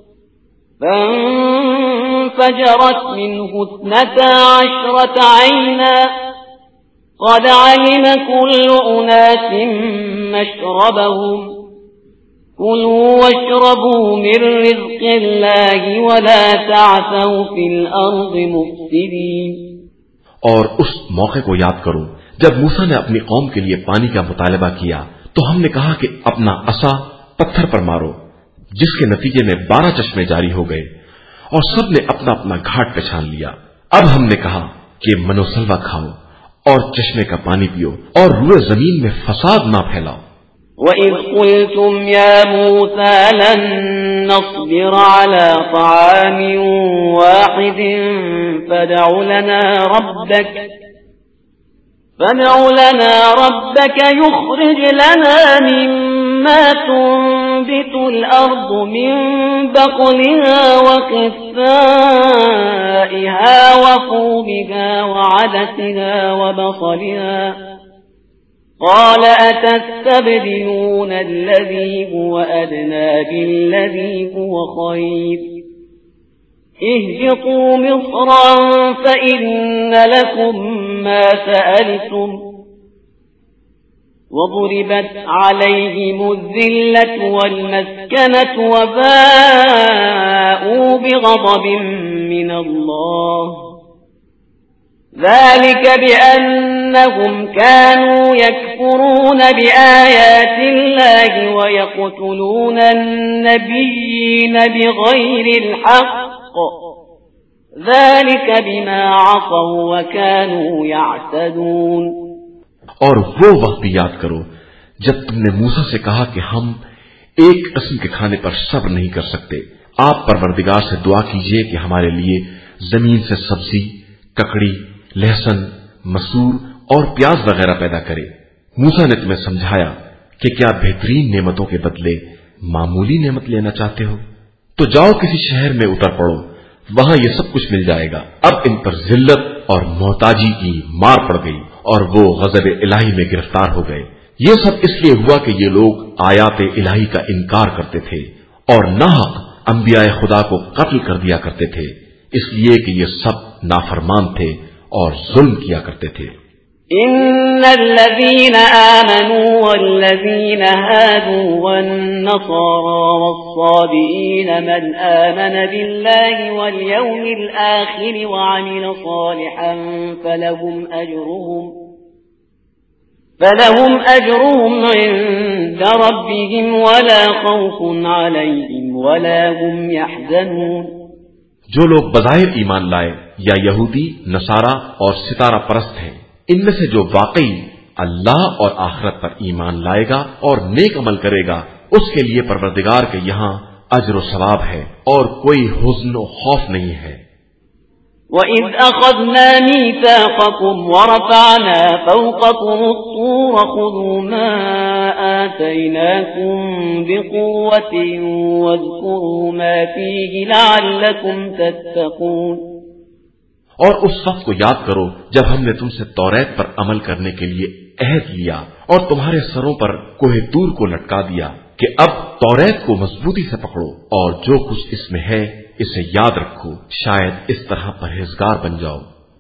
فَانفَجَرَتْ مِنْهُ اثْنَتَا عَشْرَةَ عَيْنًا قَدْ عَلِمَ كُلُّ أُنَاسٍ مَّشْرَبَهُمْ كُلُوا وَاشْرَبُوا مِن رِّزْقِ اللَّهِ وَلَا تَعْثَوْا فِي الْأَرْضِ مُفْسِدِينَ. اور اس موقع کو یاد کرو جب موسیٰ نے اپنی قوم کے لیے پانی کا مطالبہ کیا تو ہم نے کہا کہ اپنا عصا پتھر پر مارو، جس کے نتیجے میں بارہ چشمے جاری ہو گئے اور سب نے اپنا اپنا گھاٹ پہچان لیا. اب ہم نے کہا کہ منو سلوا کھاؤ اور چشمے کا پانی پیو اور روئے زمین میں فساد نہ پھیلاؤ. وَإِذْ قُلْتُمْ يَا مُوسَىٰ لَن نَّصْبِرَ عَلَىٰ طَعَامٍ وَاحِدٍ فَادْعُ لَنَا رَبَّكَ فَادْعُ لَنَا رَبَّكَ يُخْرِجْ لَنَا مِمَّا تُنبِتُ الْأَرْضُ مِن بَقْلِهَا وَقِثَّائِهَا وَفُومِهَا وَعَدَسِهَا وَبَصَلِهَا قال أتستبدلون الذي هو أدنى بالذي هو خير اهبطوا مصرا فإن لكم ما سألتم وضربت عليهم الذلة والمسكنة وباءوا بغضب من الله ذلك بأنهم كانوا يكفرون بآيات الله ويقتلون النبيين بغير الحق ذلك بما عصوا وكانوا يعتدون. اور وہ وقت بھی یاد کرو جب تم نے موسیٰ سے کہا کہ ہم ایک قسم کے کھانے پر صبر نہیں کر سکتے، آپ پروردگار سے دعا کیجئے کہ ہمارے لیے زمین سے سبزی، ککڑی، لہسن، مسور اور پیاز وغیرہ پیدا کرے. موسیٰ نے تمہیں سمجھایا کہ کیا بہترین نعمتوں کے بدلے معمولی نعمت لینا چاہتے ہو؟ تو جاؤ کسی شہر میں اتر پڑو، وہاں یہ سب کچھ مل جائے گا. اب ان پر ذلت اور محتاجی کی مار پڑ گئی اور وہ غضب الہی میں گرفتار ہو گئے. یہ سب اس لیے ہوا کہ یہ لوگ آیات الہی کا انکار کرتے تھے اور ناحق انبیاء خدا کو قتل کر دیا کرتے تھے، اس لیے کہ یہ سب نافرمان تھے اور ظلم کیا کرتے تھے. ان الذين آمنوا والذين هادوا والنصارى والصابئين من آمن بالله واليوم الآخر وعمل صالحا فلهم أجرهم فلهم أجرهم عند ربهم ولا خوف عليهم ولا هم يحزنون. جو لوگ بظاہر ایمان لائے یا یہودی، نصارہ اور ستارہ پرست ہیں، ان میں سے جو واقعی اللہ اور آخرت پر ایمان لائے گا اور نیک عمل کرے گا، اس کے لیے پروردگار کے یہاں اجر و ثواب ہے اور کوئی حزن و خوف نہیں ہے۔ وَإِذْ أَخَذْنَا مِيثَاقَكُمْ وَرَفَعْنَا فَوْقَكُمُ الطُّورَ خُذُوا مَا آتَيْنَاكُمْ بِقُوَّةٍ وَاذْكُرُوا مَا فِيهِ لَعَلَّكُمْ تَتَّقُونَ۔ اور اس وقت کو یاد کرو جب ہم نے تم سے توریت پر عمل کرنے کے لیے عہد لیا اور تمہارے سروں پر کوہ طور کو لٹکا دیا کہ اب توریت کو مضبوطی سے پکڑو اور جو کچھ اس میں ہے اسے یاد رکھو، شاید اس طرح پرہیزگار بن جاؤ۔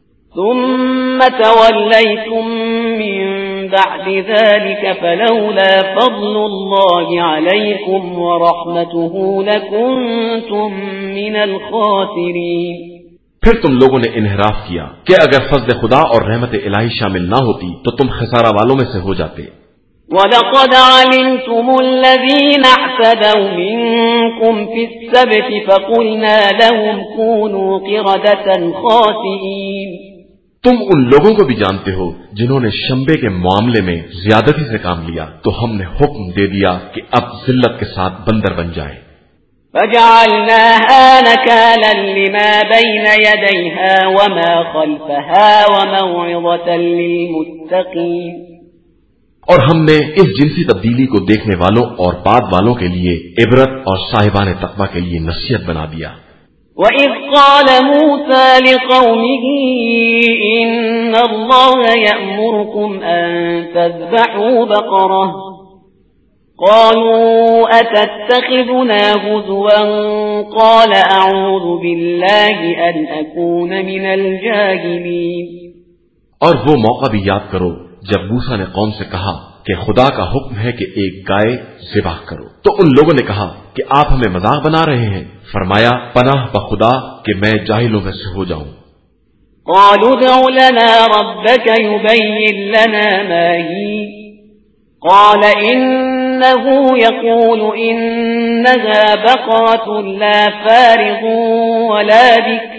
ثم توليتم من بعد ذلك فلولا فضل الله عليكم ورحمته لكنتم من الخاسرين۔ پھر تم لوگوں نے انحراف کیا کہ اگر فضل خدا اور رحمت الہی شامل نہ ہوتی تو تم خسارہ والوں میں سے ہو جاتے۔ وَلَقَدْ عَلِمْتُمُ الَّذِينَ اعْتَدَوْا مِنكُمْ فِي السَّبْتِ فَقُلْنَا لَهُمْ كُونُوا قِرَدَةً خَاسِئِينَ۔ تم ان لوگوں کو بھی جانتے ہو جنہوں نے شنبے کے معاملے میں زیادتی سے کام لیا، تو ہم نے حکم دے دیا کہ اب ذلت کے ساتھ بندر بن جائے۔ فَجَعَلْنَاهَا نَكَالًا لِمَا بَيْنَ يَدَيْهَا وَمَا خَلْفَهَا وَمَوْعِظَةً لِلْمُتَّقِينَ۔ اور ہم نے اس جنسی تبدیلی کو دیکھنے والوں اور بعد والوں کے لیے عبرت اور صاحبان تقویٰ کے لیے نصیحت بنا دیا۔ وَإِذْ قَالَ مُوسَى لِقَوْمِهِ إِنَّ اللَّهَ يَأْمُرُكُمْ أَن تَذْبَحُوا بَقَرَةً قَالُوا أَتَتَّخِذُنَا هُزُوًا قَالَ أَعُوذُ بِاللَّهِ أَنْ أَكُونَ مِنَ الْجَاهِلِينَ۔ اور وہ موقع بھی یاد کرو جب موسیٰ نے قوم سے کہا کہ خدا کا حکم ہے کہ ایک گائے ذبح کرو، تو ان لوگوں نے کہا کہ آپ ہمیں مذاق بنا رہے ہیں۔ فرمایا پناہ بخدا کہ میں جاہلوں میں سے ہو جاؤں۔ قالوا ادع لنا ربك يبين لنا ما هي قال إنه يقول إنها بقرة لا فارغ ولا بكر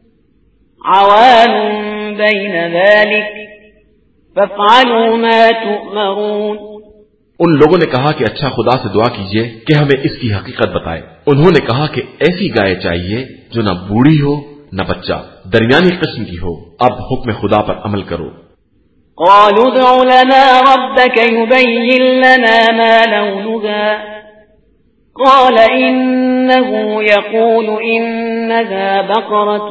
عوان بين ذلك فافعلوا ما تؤمرون۔ ان لوگوں نے کہا کہ اچھا خدا سے دعا کیجئے کہ ہمیں اس کی حقیقت بتائے۔ انہوں نے کہا کہ ایسی گائے چاہیے جو نہ بوڑھی ہو نہ بچہ، درمیانی قسم کی ہو۔ اب حکم خدا پر عمل کرو۔ قالوا ادع لنا ربك يبين لنا ما لونها قال إنه يقول إنها بقرة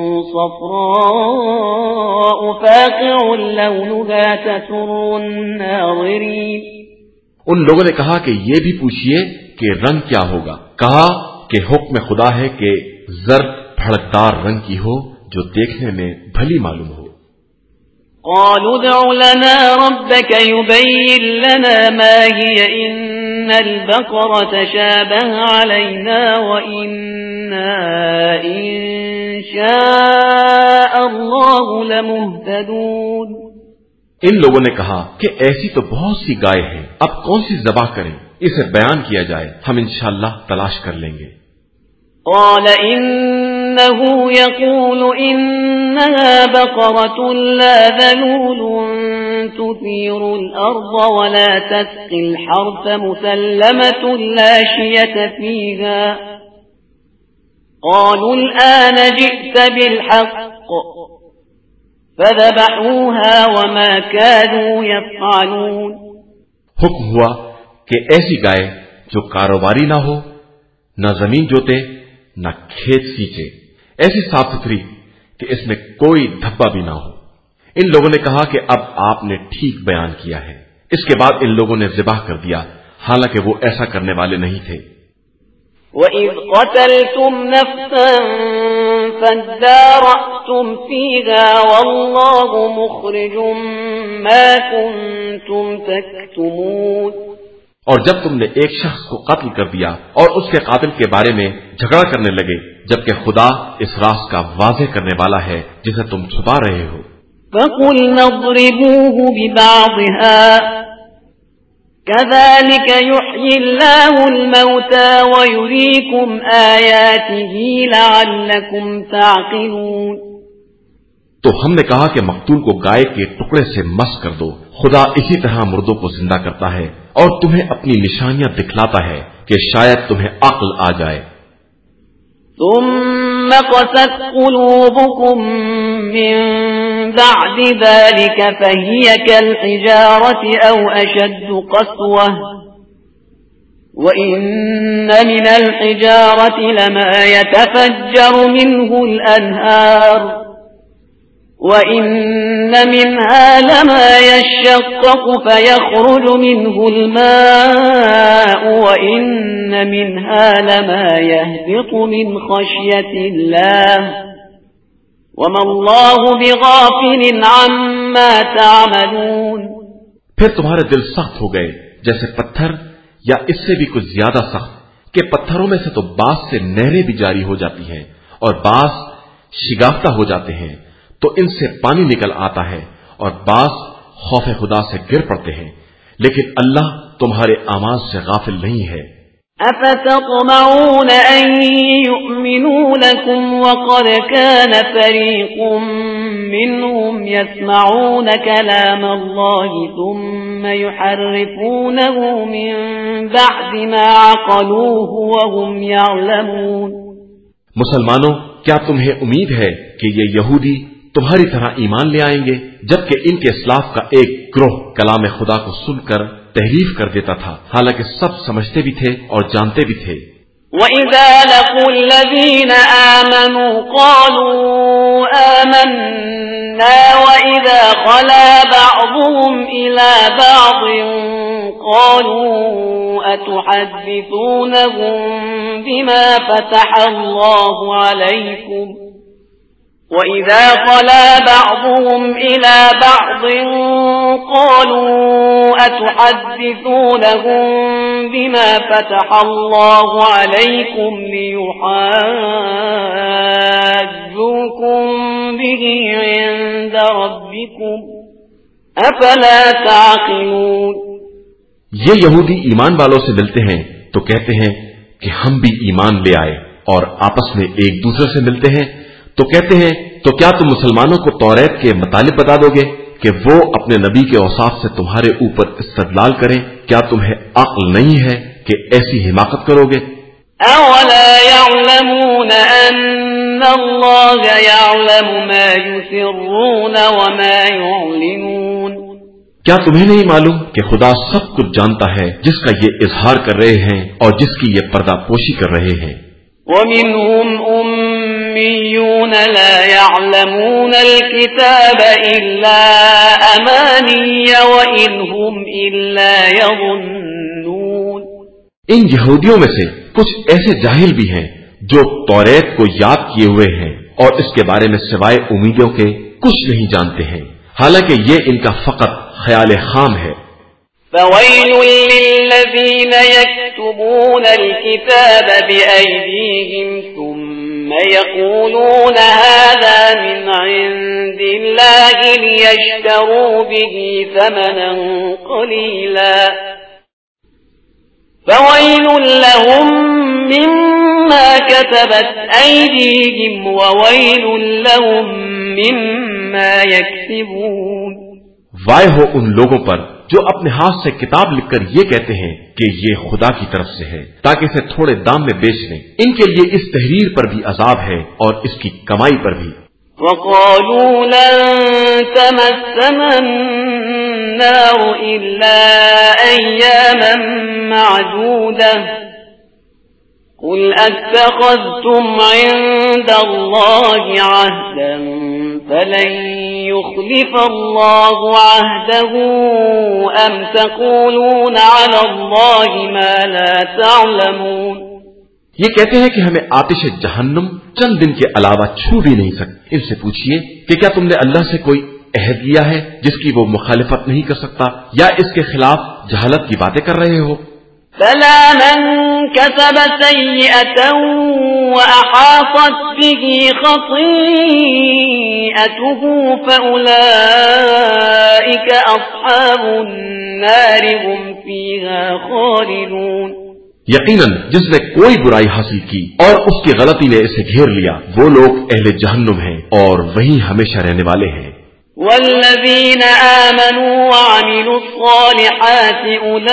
صفراء فاقع لونها تسر الناظرين۔ ان لوگوں نے کہا کہ یہ بھی پوچھئے کہ رنگ کیا ہوگا۔ کہا کہ حکم خدا ہے کہ زرد بھڑکدار رنگ کی ہو جو دیکھنے میں بھلی معلوم ہو۔ قالوا ادع لنا ربك يبين لنا ما هي إن البقرة شابه علينا وإنا إن شاء الله لمهتدون۔ ان لوگوں نے کہا کہ ایسی تو بہت سی گائے ہیں، اب کون سی ذبح کریں، اسے بیان کیا جائے، ہم انشاءاللہ تلاش کر لیں گے۔ قال إنه يقول إنها بقرة لا ذلول تثير الأرض ولا تسقي الحرث مسلمة لا شية فيها قالوا الآن جئت بالحق فذبحوها وما كانوا يفعلون۔ حکم ہوا کہ ایسی گائے جو کاروباری نہ ہو، نہ زمین جوتے نہ کھیت سینچے، ایسی صاف ستھری کہ اس میں کوئی دھبا بھی نہ ہو۔ ان لوگوں نے کہا کہ اب آپ نے ٹھیک بیان کیا ہے۔ اس کے بعد ان لوگوں نے ذبح کر دیا، حالانکہ وہ ایسا کرنے والے نہیں تھے۔ وَإِذْ قَتَلْتُمْ نَفْسًا فَادَّارَأْتُمْ فِيهَا وَاللَّهُ مُخْرِجٌ مَا كُنْتُمْ تَكْتُمُونَ۔ اور جب تم نے ایک شخص کو قتل کر دیا اور اس کے قاتل کے بارے میں جھگڑا کرنے لگے، جبکہ خدا اس راز کا واضح کرنے والا ہے جسے تم چھپا رہے ہو۔ فَقُلْنَا اضْرِبُوهُ بِبَعْضِهَا كذلك يحيي الله الموتى ويريكم آياته لعلكم تعقلون. تو ہم نے کہا کہ مقتول کو گائے کے ٹکڑے سے مس کر دو. خدا اسی طرح مردوں کو زندہ کرتا ہے اور تمہیں اپنی نشانیاں دکھلاتا ہے کہ شاید تمہیں عقل آ جائے. ثم قست قلوبكم من بعد ذلك فهي كالحجارة أو أشد قسوة وإن من الحجارة لما يتفجر منه الأنهار وَإِنَّ مِنْهَا لَمَا يَشَّقَّقُ فَيَخْرُجُ مِنْهُ الْمَاءُ وَإِنَّ مِنْهَا لَمَا يَهْبِطُ مِنْ خَشْيَةِ اللَّهِ وَمَا اللَّهُ بِغَافِلٍ عَمَّا تَعْمَلُونَ. پھر تمہارے دل سخت ہو گئے جیسے پتھر یا اس سے بھی کچھ زیادہ سخت کہ پتھروں میں سے تو بعض سے نہریں بھی جاری ہو جاتی ہیں اور بعض شگافتہ ہو جاتے ہیں تو ان سے پانی نکل آتا ہے اور بعض خوف خدا سے گر پڑتے ہیں، لیکن اللہ تمہارے اعمال سے غافل نہیں ہے. افتطمعون ان يؤمنوا لكم وقد كان فريق منهم يسمعون كلام الله ثم يحرفونه من بعد ما عقلوه وهم يعلمون. مسلمانوں، کیا تمہیں امید ہے کہ یہ یہودی تمہاری طرح ایمان لے آئیں گے جبکہ ان کے اسلاف کا ایک گروہ کلام خدا کو سن کر تحریف کر دیتا تھا، حالانکہ سب سمجھتے بھی تھے اور جانتے بھی تھے. وَإِذَا لَقُوا الَّذِينَ آمَنُوا قَالُوا آمَنَّا وَإِذَا خَلَا بَعْضُهُمْ إِلَى بَعْضٍ قَالُوا أَتُحَدِّثُونَهُم بِمَا فَتَحَ اللَّهُ عَلَيْكُمْ وَإِذَا خَلَا بَعْضُهُمْ إِلَى بَعْضٍ قَالُوا أَتُحَدِّثُونَهُم بِمَا فَتَحَ اللَّهُ عَلَيْكُمْ لِيُحَاجُّوكُم بِهِ عِندَ رَبِّكُمْ أَفَلَا تَعْقِلُونَ. یہ یہودی ایمان والوں سے ملتے ہیں تو کہتے ہیں کہ ہم بھی ایمان لے آئے، اور آپس میں ایک دوسرے سے ملتے ہیں تو کہتے ہیں تو کیا تم مسلمانوں کو توریت کے مطالب بتا دو گے کہ وہ اپنے نبی کے اوصاف سے تمہارے اوپر استدلال کریں؟ کیا تمہیں عقل نہیں ہے کہ ایسی حماقت کرو گے؟ اولا يعلمون ان اللہ يعلم ما يسرون وما يعلنون. کیا تمہیں نہیں معلوم کہ خدا سب کچھ جانتا ہے جس کا یہ اظہار کر رہے ہیں اور جس کی یہ پردہ پوشی کر رہے ہیں؟ وَمِنْهُمْ أُمِّيُّونَ لَا يَعْلَمُونَ الْكِتَابَ إِلَّا أَمَانِيَّ وَإِنْ هُمْ إِلَّا يَظُنُّونَ. ان یہودیوں میں سے کچھ ایسے جاہل بھی ہیں جو توریت کو یاد کیے ہوئے ہیں اور اس کے بارے میں سوائے امیدوں کے کچھ نہیں جانتے ہیں، حالانکہ یہ ان کا فقط خیال خام ہے. فَوَيْلٌ لِّلَّذِينَ يَكْتُبُونَ الْكِتَابَ بِأَيْدِيهِمْ ثُمَّ يَقُولُونَ هَذَا مِنْ عِندِ اللَّهِ لِيَشْتَرُوا بِهِ ثَمَنًا قَلِيلًا فَوَيْلٌ لَّهُم مِّمَّا كَتَبَتْ أَيْدِيهِمْ وَوَيْلٌ لَّهُم مِّمَّا يَكْسِبُونَ. وائے ہو ان لوگوں پر جو اپنے ہاتھ سے کتاب لکھ کر یہ کہتے ہیں کہ یہ خدا کی طرف سے ہے تاکہ اسے تھوڑے دام میں بیچ لیں. ان کے لیے اس تحریر پر بھی عذاب ہے اور اس کی کمائی پر بھی. وَقَالُوا لَن تَمَسَّنَا النَّارُ إِلَّا أَيَّامًا مَّعْدُودَةً قُلْ أَتَّخَذْتُمْ عِندَ اللَّهِ عَهْدًا فَلَن يُخْلِفَ اللَّهُ عَهْدَهُ أَمْ تَقُولُونَ عَلَى اللَّهِ مَا لَا تَعْلَمُونَ. یہ کہتے ہیں کہ ہمیں آتش جہنم چند دن کے علاوہ چھو بھی نہیں سکتی. ان سے پوچھئے کہ کیا تم نے اللہ سے کوئی عہد لیا ہے جس کی وہ مخالفت نہیں کر سکتا، یا اس کے خلاف جہالت کی باتیں کر رہے ہو؟ بلى من كسب سيئة وأحاطت به خطيئته فأولئك أصحاب النار هم فيها خالدون. یقیناً جس نے کوئی برائی حاصل کی اور اس کی غلطی نے اسے گھیر لیا وہ لوگ اہل جہنم ہیں اور وہیں ہمیشہ رہنے والے ہیں. والذین آمنوا وعملوا الصالحات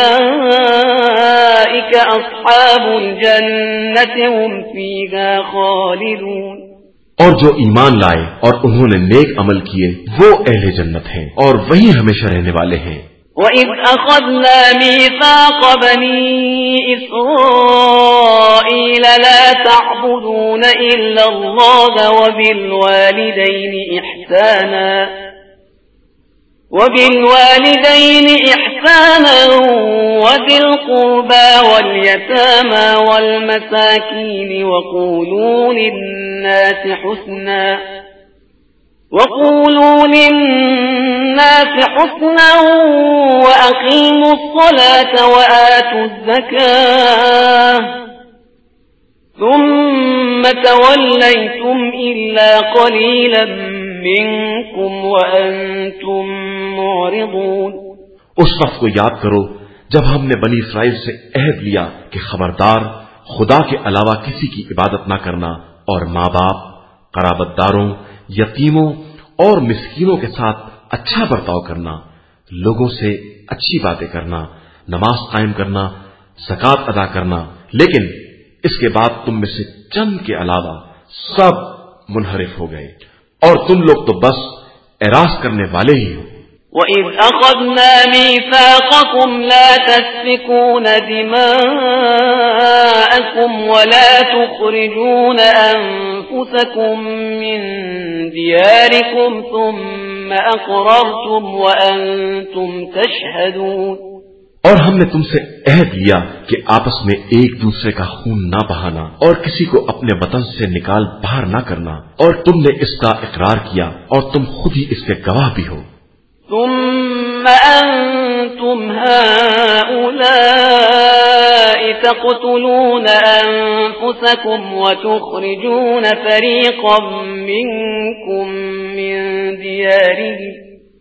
أولئك أصحاب الجنة هم فيها خالدون. اور جو ایمان لائے اور انہوں نے نیک عمل کیے وہ اہل جنت ہیں اور وہیں ہمیشہ رہنے والے ہیں. وَإِذْ أَخَذْنَا مِيثَاقَ بَنِي إِسْرَائِيلَ لَا تَعْبُدُونَ إِلَّا اللَّهَ وَبِالْوَالِدَيْنِ إِحْسَانًا وَبِالْوَالِدَيْنِ إِحْسَانًا وَذِي الْقُرْبَى وَالْيَتَامَى وَالْمَسَاكِينِ وَقُولُوا لِلنَّاسِ حُسْنًا وَقُولُوا لِلنَّاسِ حُسْنًا وَأَقِيمُوا الصَّلَاةَ وَآتُوا الزَّكَاةَ ثُمَّ تَوَلَّيْتُمْ إِلَّا قَلِيلًا مِّنكُمْ وَأَنتُم مُّعْرِضُونَ. اس وقت کو یاد کرو جب ہم نے بنی اسرائیل سے عہد لیا کہ خبردار خدا کے علاوہ کسی کی عبادت نہ کرنا اور ماں باپ، قرابت داروں، یتیموں اور مسکینوں کے ساتھ اچھا برتاؤ کرنا، لوگوں سے اچھی باتیں کرنا، نماز قائم کرنا، زکوٰۃ ادا کرنا. لیکن اس کے بعد تم میں سے چند کے علاوہ سب منحرف ہو گئے اور تم لوگ تو بس اعراض کرنے والے ہی ہو. وَإِذْ أَخَذْنَا مِيثَاقَكُمْ لَا تَسْفِكُونَ دِمَاءَكُمْ وَلَا تُخْرِجُونَ أَنفُسَكُمْ مِنْ دِيَارِكُمْ ثُمَّ أَقْرَرْتُمْ وَأَنْتُمْ تَشْهَدُونَ. اور ہم نے تم سے عہد لیا کہ آپس میں ایک دوسرے کا خون نہ بہانا اور کسی کو اپنے وطن سے نکال باہر نہ کرنا، اور تم نے اس کا اقرار کیا اور تم خود ہی اس کے گواہ بھی ہو. ثم أنتم هؤلاء تقتلون أنفسكم وتخرجون فريقا منكم من ديارهم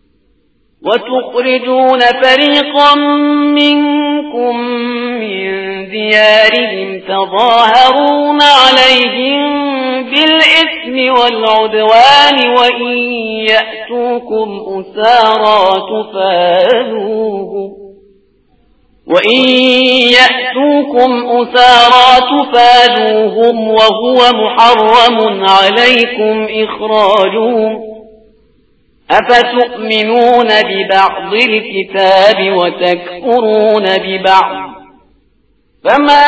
وتخرجون فريقا منكم من ديارهم تظاهرون عليهم بالإثم والعدوان وإن يأتوكم أسارى تفادوهم وإن يأتوكم أسارى تفادوهم وهو محرم عليكم إخراجهم أفتؤمنون ببعض الكتاب وتكفرون ببعض فما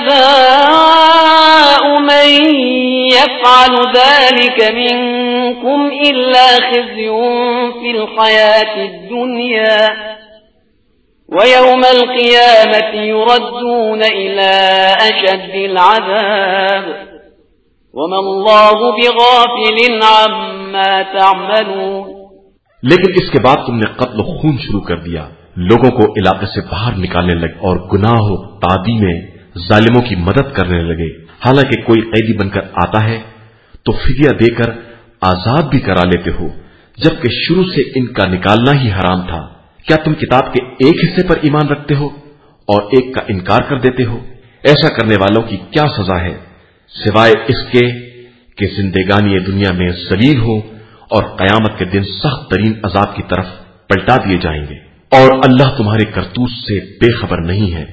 جزاء من يفعل ذلك منكم إلا خزي في الحياة الدنيا ويوم القيامة يردون إلى أشد العذاب وما الله بغافل عما تعملون. لیکن اس کے بعد تم نے قتل و خون شروع کر دیا، لوگوں کو علاقے سے باہر نکالنے لگے اور گناہ و تعدی میں ظالموں کی مدد کرنے لگے. حالانکہ کوئی قیدی بن کر آتا ہے تو فدیہ دے کر آزاد بھی کرا لیتے ہو، جبکہ شروع سے ان کا نکالنا ہی حرام تھا. کیا تم کتاب کے ایک حصے پر ایمان رکھتے ہو اور ایک کا انکار کر دیتے ہو؟ ایسا کرنے والوں کی کیا سزا ہے سوائے اس کے کہ زندگانی دنیا میں ذلیل ہو اور قیامت کے دن سخت ترین عذاب کی طرف پلٹا دیے جائیں گے، اور اللہ تمہارے کرتوت سے بے خبر نہیں ہے.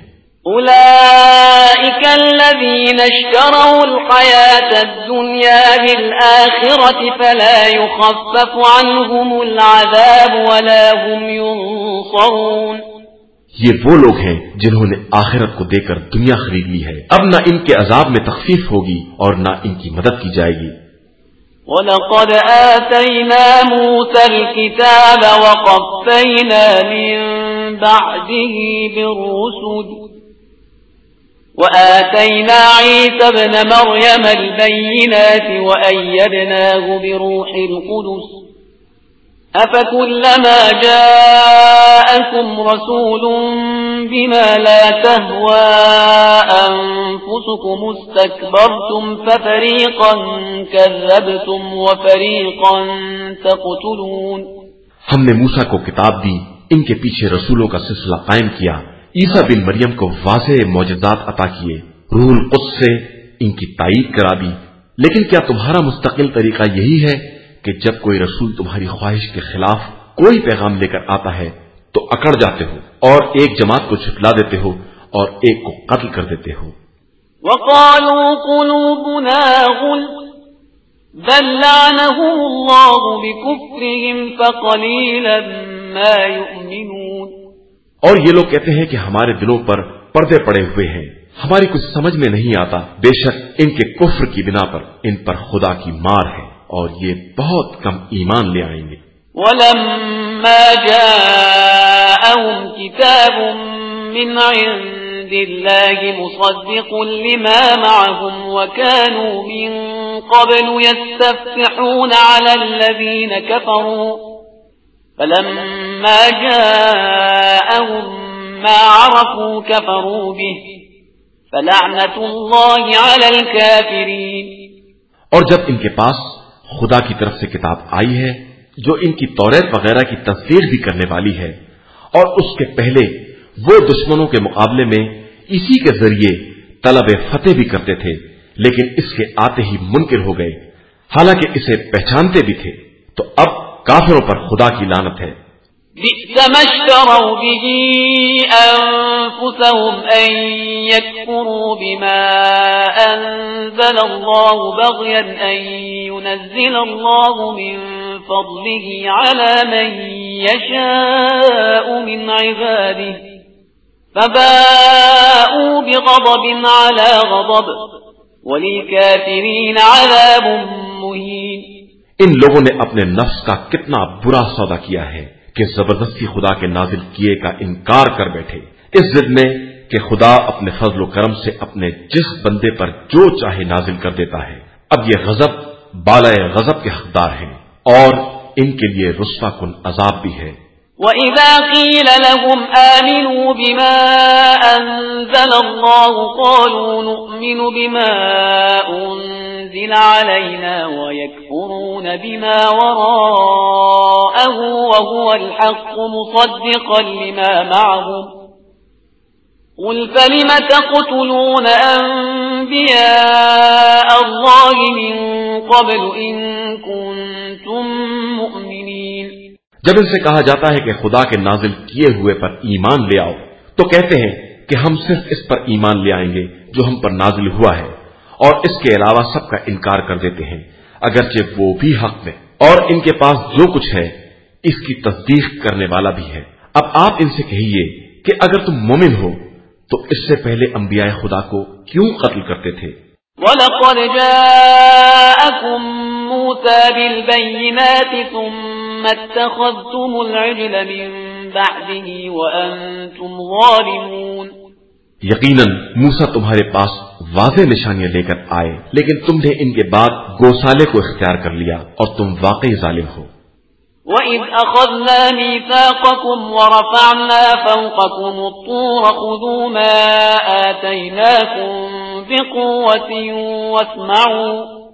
أولئك الذين اشتروا الحياة الدنيا بالآخرة فلا يخفف عنهم العذاب ولا هم ينصرون. یہ وہ لوگ ہیں جنہوں نے آخرت کو دے کر دنیا خرید لی ہے، اب نہ ان کے عذاب میں تخفیف ہوگی اور نہ ان کی مدد کی جائے گی. وَلَقَدْ آتَيْنَا مُوسَى الْكِتَابَ وَقَفَّيْنَا مِن بَعْدِهِ بِالرُّسُلِ وَآتَيْنَا عِيسَى ابْنَ مَرْيَمَ الْبَيِّنَاتِ وَأَيَّدْنَاهُ بِرُوحِ الْقُدُسِ أَفَكُلَّمَا جَاءَكُمْ رَسُولٌ بما لا تهوى أنفسكم استكبرتم ففريقا كذبتم وفريقا تقتلون. ہم نے موسیٰ کو کتاب دی، ان کے پیچھے رسولوں کا سلسلہ قائم کیا، عیسیٰ بن مریم کو واضح معجزات عطا کیے، روح القدس سے ان کی تائید کرا دی. لیکن کیا تمہارا مستقل طریقہ یہی ہے کہ جب کوئی رسول تمہاری خواہش کے خلاف کوئی پیغام لے کر آتا ہے تو اکڑ جاتے ہو اور ایک جماعت کو جھٹلا دیتے ہو اور ایک کو قتل کر دیتے ہو؟ وقالوا قلوبنا غلف بل لعنهم الله بكفرهم فقليلا ما يؤمنون. اور یہ لوگ کہتے ہیں کہ ہمارے دلوں پر پردے پڑے ہوئے ہیں، ہماری کچھ سمجھ میں نہیں آتا. بے شک ان کے کفر کی بنا پر ان پر خدا کی مار ہے اور یہ بہت کم ایمان لے آئیں گے. وَلَمَّا جَاءَهُمْ كِتَابٌ مِّنْ عِندِ اللَّهِ مُصَدِّقٌ لِّمَا مَعَهُمْ وَكَانُوا مِن قَبْلُ يَسْتَفْتِحُونَ عَلَى الَّذِينَ كَفَرُوا فَلَمَّا جَاءَهُم مَّا عَرَفُوا كَفَرُوا بِهِ فَلَعْنَةُ اللَّهِ عَلَى الْكَافِرِينَ. اور جب ان کے پاس خدا کی طرف سے کتاب آئی ہے جو ان کی توریت وغیرہ کی تصدیق بھی کرنے والی ہے، اور اس کے پہلے وہ دشمنوں کے مقابلے میں اسی کے ذریعے طلب فتح بھی کرتے تھے، لیکن اس کے آتے ہی منکر ہو گئے حالانکہ اسے پہچانتے بھی تھے، تو اب کافروں پر خدا کی لعنت ہے. بئس ما اشتروا به أنفسهم أن يكفروا بما أنزل الله بغيا أن ينزل الله من فضله على من يشاء من عباده فباءوا بغضب على غضب وللكافرين عذاب مهين. ان لوگوں نے اپنے نفس کا کتنا برا سودا کیا ہے کہ زبردستی خدا کے نازل کیے کا انکار کر بیٹھے، اس ضد میں کہ خدا اپنے فضل و کرم سے اپنے جس بندے پر جو چاہے نازل کر دیتا ہے. اب یہ غضب بالائے غضب کے حقدار ہیں اور ان کے لیے رسوا کن عذاب بھی ہے. وَإِذَا قِيلَ لَهُمْ آمِنُوا بِمَا أَنزَلَ اللَّهُ قَالُوا نُؤْمِنُ بِمَا أُنزِلَ عَلَيْنَا وَيَكْفُرُونَ بِمَا وَرَاءَهُ وَهُوَ الْحَقُّ مُصَدِّقًا لِمَا مَعَهُمْ قُلْ فَلِمَ تَقْتُلُونَ أَنبِيَاءَ اللَّهِ مِن قَبْلُ إِن كُنتُم مُّؤْمِنِينَ. جب ان سے کہا جاتا ہے کہ خدا کے نازل کیے ہوئے پر ایمان لے آؤ تو کہتے ہیں کہ ہم صرف اس پر ایمان لے آئیں گے جو ہم پر نازل ہوا ہے، اور اس کے علاوہ سب کا انکار کر دیتے ہیں اگرچہ وہ بھی حق میں، اور ان کے پاس جو کچھ ہے اس کی تصدیق کرنے والا بھی ہے. اب آپ ان سے کہیے کہ اگر تم مومن ہو تو اس سے پہلے انبیاء خدا کو کیوں قتل کرتے تھے؟ وَلَقَدْ جَاءَكُم مُّوسَىٰ بِالْبَيِّنَاتِ ثُمَّ اتَّخَذْتُمُ الْعِجْلَ مِن بَعْدِهِ وَأَنتُمْ ظَالِمُونَ. یقیناً موسیٰ تمہارے پاس واضح نشانیاں لے کر آئے، لیکن تم نے ان کے بعد گوسالے کو اختیار کر لیا اور تم واقعی ظالم ہو. وَإِذْ أَخَذْنَا مِيثَاقَكُمْ وَرَفَعْنَا فَوْقَكُمُ الطُّورَ خُذُوا مَا آتَيْنَاكُمْ بِقُوَّةٍ وَاسْمَعُوا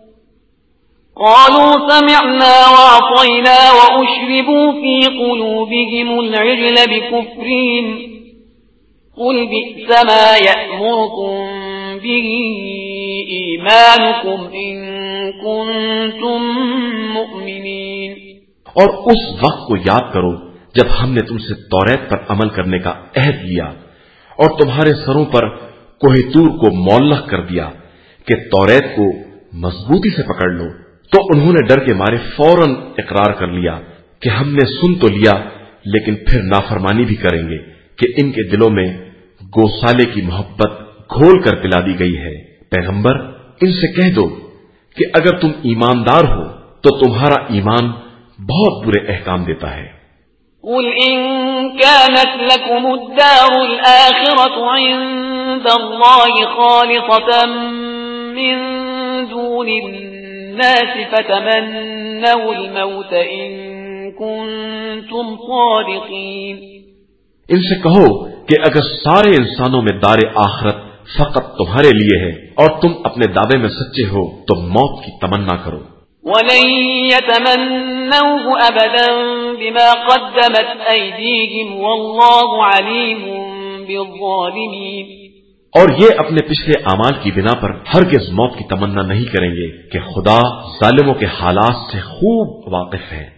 قَالُوا سَمِعْنَا وَعَصَيْنَا وَأُشْرِبُوا فِي قُلُوبِهِمُ الْعِجْلَ بِكُفْرِهِمْ قُلْ بِئْسَ مَا يَأْمُرُكُمْ بِهِ إِيمَانُكُمْ إِن كُنتُم مُّؤْمِنِينَ. اور اس وقت کو یاد کرو جب ہم نے تم سے توریت پر عمل کرنے کا عہد لیا اور تمہارے سروں پر کوہ طور کو معلق کر دیا کہ توریت کو مضبوطی سے پکڑ لو، تو انہوں نے ڈر کے مارے فوراً اقرار کر لیا کہ ہم نے سن تو لیا لیکن پھر نافرمانی بھی کریں گے کہ ان کے دلوں میں گوسالے کی محبت گھول کر پلا دی گئی ہے. پیغمبر ان سے کہہ دو کہ اگر تم ایماندار ہو تو تمہارا ایمان بہت برے احکام دیتا ہے. قل إن كانت لكم الدار الآخرة عند الله خالصة من دون الناس فتمنوا الموت إن كنتم صادقين. ان سے کہو کہ اگر سارے انسانوں میں دار آخرت فقط تمہارے لیے ہے اور تم اپنے دعوے میں سچے ہو تو موت کی تمنا کرو. وَلَن يَتَمَنَّوْهُ أَبَدًا بِمَا قَدَّمَتْ أَيْدِيهِمْ وَاللَّهُ عَلِيمٌ بِالظَّالِمِينَ. اور یہ اپنے پچھلے اعمال کی بنا پر ہرگز موت کی تمنا نہیں کریں گے کہ خدا ظالموں کے حالات سے خوب واقف ہے.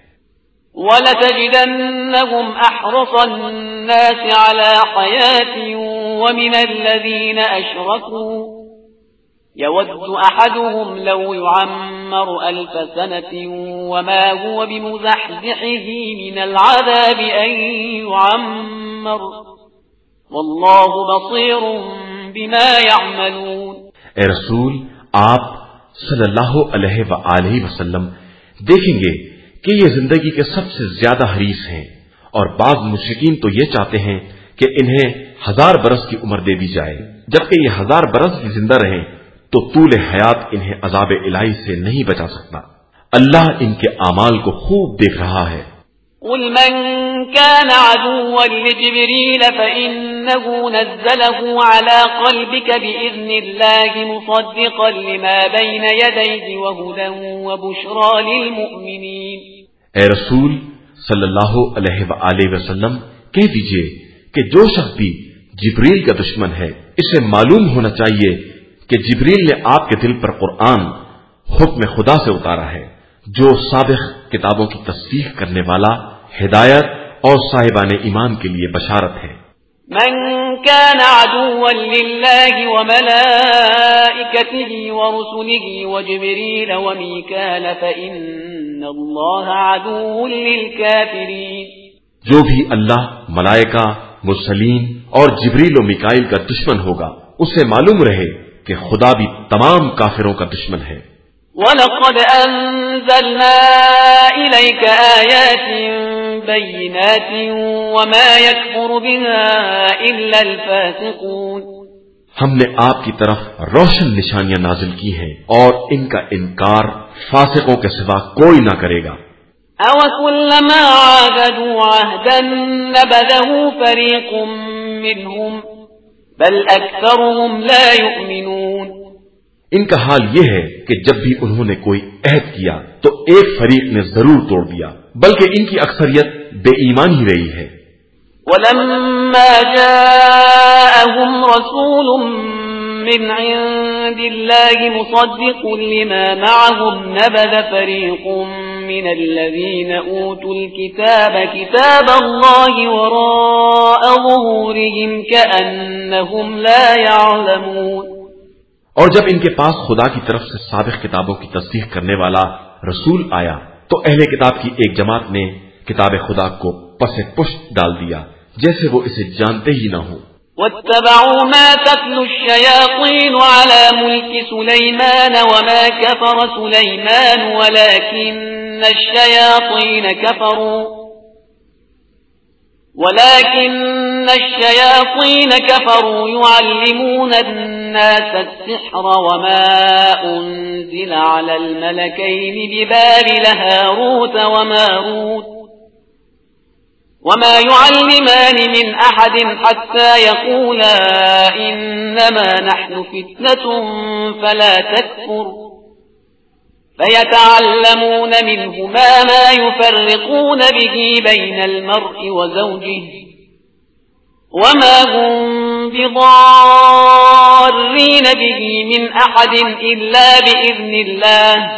وَلَتَجِدَنَّهُمْ أَحْرَصَ النَّاسِ عَلَى حَيَاةٍ وَمِنَ الَّذِينَ أَشْرَكُوا يَوَدُّ أَحَدُهُمْ لَوْ يُعَمَّرُ أَلْفَ سَنَةٍ وَمَا هُوَ بِمُزَحْزِحِهِ مِنَ الْعَذَابِ أَن يُعَمَّرَ وَاللَّهُ بَصِيرٌ بِمَا يَعْمَلُونَ. اے رسول، آپ صلی اللہ علیہ وآلہ وسلم دیکھیں گے کہ یہ زندگی کے سب سے زیادہ حریص ہیں، اور بعض مشرکین تو یہ چاہتے ہیں کہ انہیں ہزار برس کی عمر دے دی جائے، جبکہ یہ ہزار برس بھی زندہ رہیں تو طول حیات انہیں عذاب الہی سے نہیں بچا سکتا. اللہ ان کے اعمال کو خوب دیکھ رہا ہے. قل من كان عدوا لجبريل فإنه نزله على قلبك بإذن الله مصدقا لما بين يديه وهدى وبشرى للمؤمنين. اے رسول صلی اللہ علیہ وآلہ وسلم کہہ دیجئے کہ جو شخص بھی جبریل کا دشمن ہے اسے معلوم ہونا چاہیے کہ جبریل نے آپ کے دل پر قرآن حکم خدا سے اتارا ہے، جو سابق کتابوں کی تصدیق کرنے والا، ہدایت اور صاحبان ایمان کے لیے بشارت ہے. من كان عدوا لله وملائكته ورسله وجبريل وميكال فإن الله عدو للكافرين. جو بھی اللہ، ملائکہ، مرسلین اور جبریل و میکائیل کا دشمن ہوگا اسے معلوم رہے کہ خدا بھی تمام کافروں کا دشمن ہے. وَلَقَدْ أَنزَلْنَا إِلَيْكَ آيَاتٍ بَيِّنَاتٍ وَمَا يَكْفُرُ بِهَا إِلَّا الْفَاسِقُونَ. ہم نے آپ کی طرف روشن نشانیاں نازل کی ہیں اور ان کا انکار فاسقوں کے سوا کوئی نہ کرے گا. أَوَكُلَّمَا عَاهَدُوا عَهْدًا نَبَذَهُ فَرِيقٌ مِّنْهُمْ بَلْ أَكْثَرُهُمْ لَا يُؤْمِنُونَ. ان کا حال یہ ہے کہ جب بھی انہوں نے کوئی عہد کیا تو ایک فریق نے ضرور توڑ دیا، بلکہ ان کی اکثریت بے ایمان ہی رہی ہے. وَلَمَّا جَاءَهُمْ رَسُولٌ مِّنْ عِندِ اللَّهِ مُصَدِّقٌ لِّمَا مَعَهُمْ نَبَذَ فَرِيقٌ مِّنَ الَّذِينَ أُوتُوا الْكِتَابَ كِتَابَ اللَّهِ وَرَاءَ ظُهُورِهِمْ كَأَنَّهُمْ لَا يَعْلَمُونَ. اور جب ان کے پاس خدا کی طرف سے سابق کتابوں کی تصدیق کرنے والا رسول آیا تو اہل کتاب کی ایک جماعت نے کتاب خدا کو پس پشت ڈال دیا جیسے وہ اسے جانتے ہی نہ ہوں. وَاتَّبَعُوا مَا تَتْلُو الشَّيَاطِينُ عَلَى مُلْكِ سُلَيْمَانَ وَمَا كَفَرَ سُلَيْمَانُ وَلَكِنَّ الشَّيَاطِينَ كَفَرُوا ولكن الشياطين كفروا يعلمون الناس السحر وما أنزل على الملكين ببابل هاروت وماروت وما يعلمان من أحد حتى يقولا إنما نحن فتنة فلا تكفر فيتعلمون منهما ما يفرقون به بين المرء وزوجه وما هم بضارين به من أحد إلا بإذن الله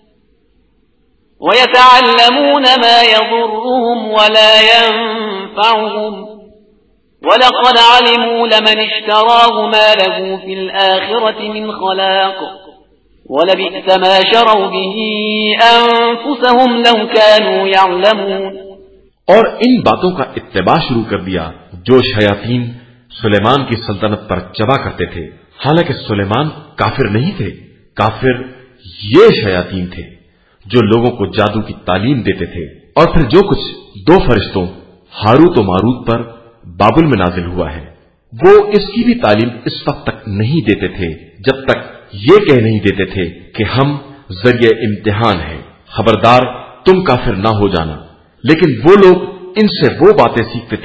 ويتعلمون ما يضرهم ولا ينفعهم ولقد علموا لمن اشتراه ما له في الآخرة من خلاق وَلَبِئْسَ مَا شَرَوْا بِهِ أَنفُسَهُمْ لَوْ كَانُوا يَعْلَمُونَ. اور ان باتوں کا اتباع شروع کر دیا جو شیاطین سلیمان کی سلطنت پر چبا کرتے تھے، حالانکہ سلیمان کافر نہیں تھے. کافر یہ شیاطین تھے جو لوگوں کو جادو کی تعلیم دیتے تھے. اور پھر جو کچھ دو فرشتوں ہاروت و ماروت پر بابل میں نازل ہوا ہے وہ اس کی بھی تعلیم اس وقت تک نہیں دیتے تھے جب تک یہ کہہ نہیں دیتے تھے کہ ہم ذریعہ امتحان ہیں، خبردار تم کافر نہ ہو جانا. لیکن وہ لوگ ان سے وہ باتیں سیکھتے تھے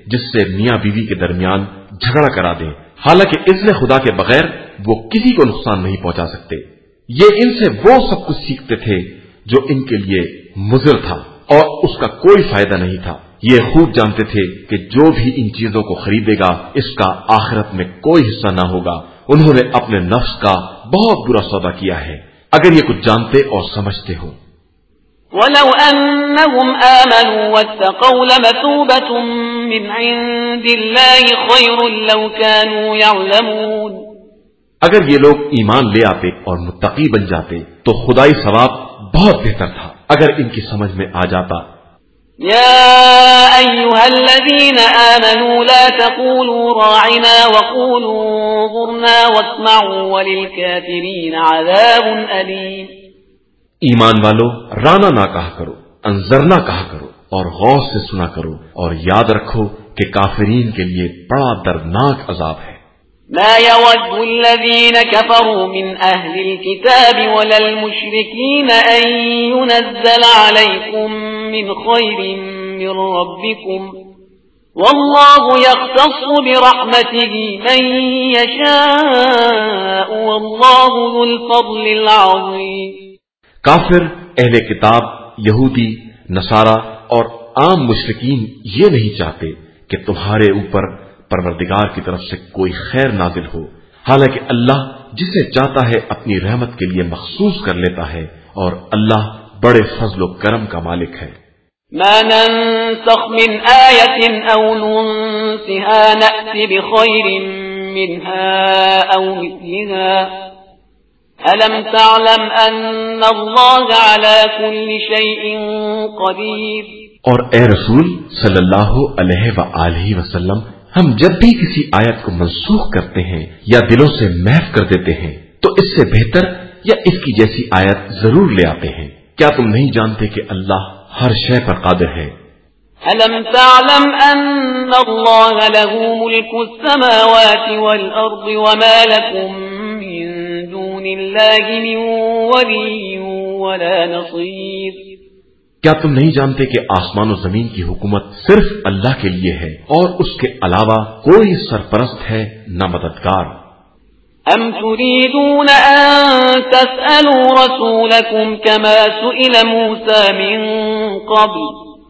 جس سے میاں بیوی کے درمیان جھگڑا کرا دیں، حالانکہ اذن خدا کے بغیر وہ کسی کو نقصان نہیں پہنچا سکتے۔ یہ ان سے وہ سب کچھ سیکھتے تھے جو ان کے لیے مضر تھا اور اس کا کوئی فائدہ نہیں تھا۔ یہ خوب جانتے تھے کہ جو بھی ان چیزوں کو خریدے گا اس کا آخرت میں کوئی حصہ نہ ہوگا۔ انہوں نے اپنے نفس کا بہت برا سودا کیا ہے، اگر یہ کچھ جانتے اور سمجھتے ہو۔ وَلَوْ أَنَّهُمْ آمَنُوا وَاتَّقَوْا لَمَثُوبَةٌ مِّنْ عِندِ اللَّهِ خَيْرٌ لَّوْ كَانُوا يَعْلَمُونَ۔ اگر یہ لوگ ایمان لے آتے اور متقی بن جاتے تو خدائی ثواب بہت بہتر تھا اگر ان کی سمجھ میں آ جاتا۔ يا أيها الذين آمنوا لا تقولوا راعنا وقولوا انظرنا واسمعوا وللكافرين عذاب أليم۔ ایمان والو، رانا نہ کہا کرو، انظرنا کہا کرو اور غور سے سنا کرو، اور یاد رکھو کہ کافرین کے لیے بڑا دردناک عذاب ہے۔ ما يود الذين كفروا من أهل الكتاب ولا المشركين أن ينزل عليكم من خير من ربكم والله يختص برحمته من يشاء والله ذو الفضل العظيم۔ کافر، اہل کتاب، یہودی، نصارہ اور عام مشرکین یہ نہیں چاہتے کہ تمہارے اوپر پروردگار کی طرف سے کوئی خیر نازل ہو، حالانکہ اللہ جسے چاہتا ہے اپنی رحمت کے لیے مخصوص کر لیتا ہے، اور اللہ بڑے فضل و کرم کا مالک ہے۔ ما ننسخ من آية أو ننسها نأت بخير منها أو مثلها ألم تعلم أن الله على كل شيء قدير۔ اور اے رسول صلی اللہ علیہ وآلہ وسلم، ہم جب بھی کسی آیت کو منسوخ کرتے ہیں یا دلوں سے محو کر دیتے ہیں تو اس سے بہتر یا اس کی جیسی آیت ضرور لے آتے ہیں۔ کیا تم نہیں جانتے کہ اللہ ہر شے پر قادر ہے؟ ألم تعلم أن الله له ملك السماوات والأرض وما لكم من دون الله من ولي ولا نصير۔ کیا تم نہیں جانتے کہ آسمان و زمین کی حکومت صرف اللہ کے لیے ہے اور اس کے علاوہ کوئی سرپرست ہے نہ مددگار؟ ام تريدون ان تسألوا رسولكم كما سئل موسى من قبل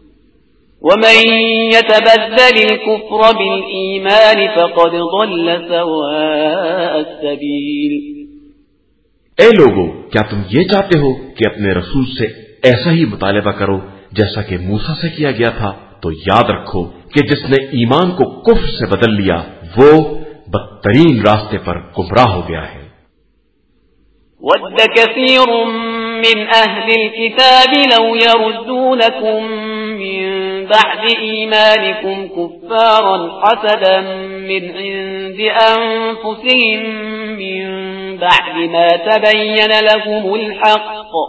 ومن يتبدل الكفر بالإيمان فقد ضل سواء السبيل۔ اے لوگو، کیا تم یہ چاہتے ہو کہ اپنے رسول سے ایسا ہی مطالبہ کرو جیسا کہ موسیٰ سے کیا گیا تھا؟ تو یاد رکھو کہ جس نے ایمان کو کفر سے بدل لیا وہ بدترین راستے پر گمراہ ہو گیا ہے۔ وَدَّ كَثِيرٌ مِّنْ أَهْلِ الْكِتَابِ لَوْ يَرُدُّونَكُم مِّن بَعْدِ إِيمَانِكُمْ كُفَّارًا حَسَدًا مِّنْ عِندِ أَنفُسِهِم مِّن بَعْدِ مَا تَبَيَّنَ لَهُمُ الْحَقُّ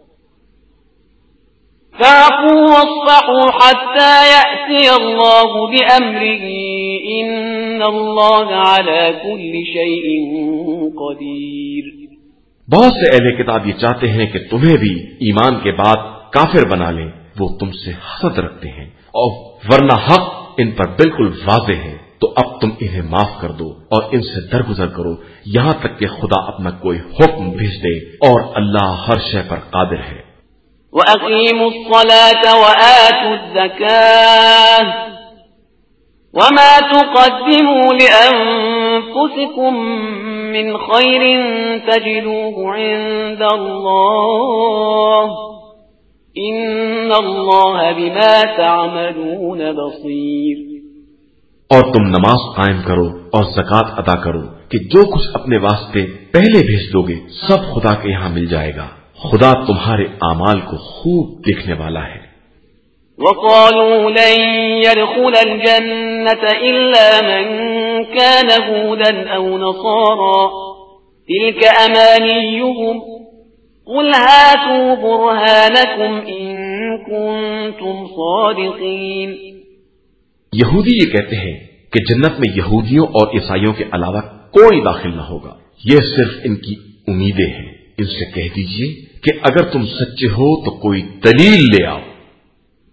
فَاعْفُوا وَاصْفَحُوا حَتَّى يَأْتِيَ اللَّهُ بِأَمْرِهِ إِنَّ اللَّهَ عَلَى كُلِّ شَيْءٍ قَدِيرٌ۔ بہت سے اہل کتاب یہ چاہتے ہیں کہ تمہیں بھی ایمان کے بعد کافر بنا لیں، وہ تم سے حسد رکھتے ہیں، اور ورنہ حق ان پر بالکل واضح ہے، تو اب تم انہیں معاف کر دو اور ان سے درگزر کرو یہاں تک کہ خدا اپنا کوئی حکم بھیج دے، اور اللہ ہر شے پر قادر ہے۔ وَأَقِيمُوا الصَّلَاةَ وَآتُوا الزَّكَاةَ وَمَا تُقَدِّمُوا لِأَنفُسِكُم مِّنْ خَيْرٍ تَجِدُوهُ عِندَ اللَّهِ إِنَّ اللَّهَ بِمَا تَعْمَلُونَ بَصِيرٌ۔ اور تم نماز قائم کرو اور زکوٰۃ ادا کرو کہ جو کچھ اپنے واسطے پہلے بھیج دو گے سب خدا کے یہاں مل جائے گا، خدا تمہارے اعمال کو خوب دیکھنے والا ہے۔ وَقَالُوا لَن يَدْخُلَ الْجَنَّةَ إِلَّا مَن كَانَ هُودًا أَوْ نَصَارَىٰ تِلْكَ أَمَانِيُّهُمْ قُلْ هَاتُوا بُرْهَانَكُمْ إِن كُنتُمْ صَادِقِينَ۔ یہودی یہ کہتے ہیں کہ جنت میں یہودیوں اور عیسائیوں کے علاوہ کوئی داخل نہ ہوگا، یہ صرف ان کی امیدیں ہیں۔ ان سے کہہ دیجئے کہ اگر تم سچے ہو تو کوئی دلیل لے آؤ۔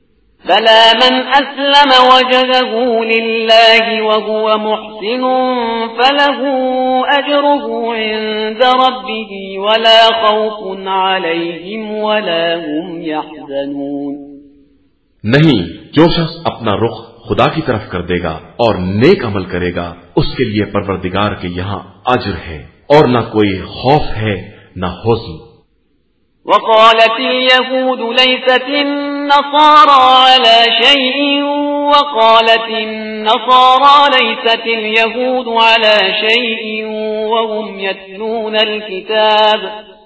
بلى من أسلم وجهه لله وهو محسن فله أجره عند ربه ولا خوف عليهم ولا هم يحزنون. نہیں، جو شخص اپنا رخ خدا کی طرف کر دے گا اور نیک عمل کرے گا اس کے لیے پروردگار کے یہاں اجر ہے اور نہ کوئی خوف ہے نہ حزن. وقالت اليهود ليست النصارى على شيء وقالت النصارى ليست اليهود على شيء وهم يتلون الكتاب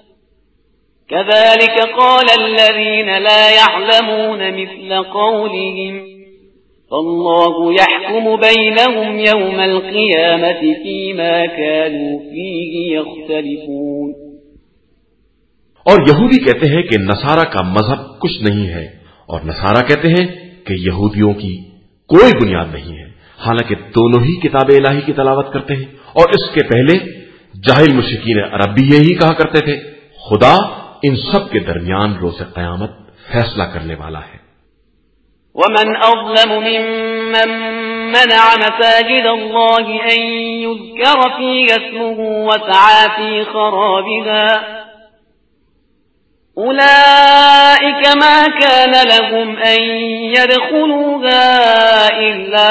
كذلك قال الذين لا يعلمون مثل قولهم فالله يحكم بينهم يوم القيامة فيما كانوا فيه يختلفون. اور یہودی کہتے ہیں کہ نصارہ کا مذہب کچھ نہیں ہے اور نصارہ کہتے ہیں کہ یہودیوں کی کوئی بنیاد نہیں ہے، حالانکہ دونوں ہی کتاب الہی کی تلاوت کرتے ہیں. اور اس کے پہلے جاہل مشرکین عرب بھی یہی کہا کرتے تھے. خدا ان سب کے درمیان روز قیامت فیصلہ کرنے والا ہے. ومن أظلم ممن منع مساجد الله أن يذكر فيها اسمه وسعى في خرابها أولئك ما كان لهم أن يدخلوها إلا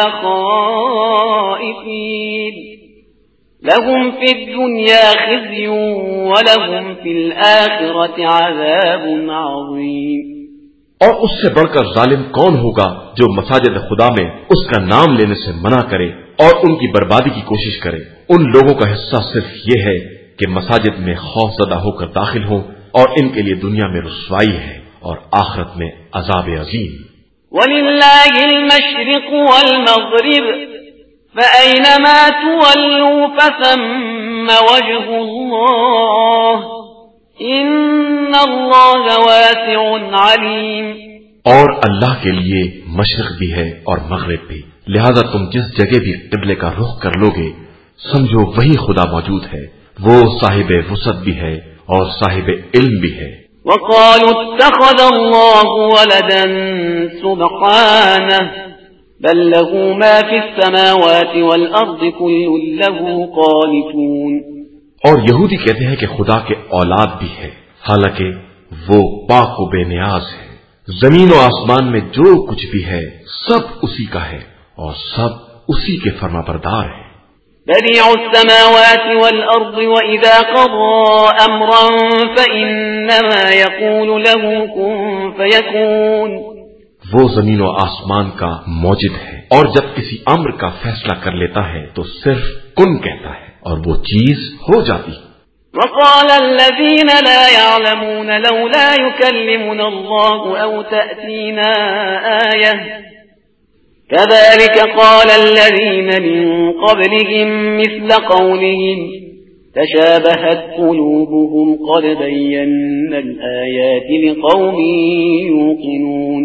خائفين لهم في الدنيا خزي ولهم في الآخرة عذاب عظيم. اور اس سے بڑھ کر ظالم کون ہوگا جو مساجد خدا میں اس کا نام لینے سے منع کرے اور ان کی بربادی کی کوشش کرے. ان لوگوں کا حصہ صرف یہ ہے کہ مساجد میں خوف زدہ ہو کر داخل ہوں اور ان کے لیے دنیا میں رسوائی ہے اور آخرت میں عذاب عظیم. وَلِلَّهِ الْمَشْرِقُ وَالْمَغْرِبُ فَأَيْنَمَا تُوَلُّوا فَثَمَّ وَجْهُ اللَّهِ إِنَّ اللَّهَ وَاسِعٌ عَلِيمٌ. اور اللہ کے لیے مشرق بھی ہے اور مغرب بھی، لہذا تم جس جگہ بھی قبلے کا رخ کر لوگے سمجھو وہی خدا موجود ہے، وہ صاحب وسعت بھی ہے اور صاحب علم بھی ہے. وقالوا اتخذ الله ولدا سبحانه بل له ما في السماوات والأرض كل له قانتون. اور یہودی کہتے ہیں کہ خدا کے اولاد بھی ہے، حالانکہ وہ پاک و بے نیاز ہے. زمین و آسمان میں جو کچھ بھی ہے سب اسی کا ہے اور سب اسی کے فرما بردار ہیں. بديع السماوات والأرض وإذا قضى أمرا فإنما يقول له كن فيكون. وہ زمین و آسمان کا موجد ہے اور جب کسی امر کا فیصلہ کر لیتا ہے تو صرف کن کہتا ہے اور وہ چیز ہو جاتی. وقال الذين لا يعلمون لولا يكلمنا الله أو تأتينا آية كذلك قال الذين من قبلهم مثل قولهم تشابهت قلوبهم قد بينا الآيات لقوم يوقنون.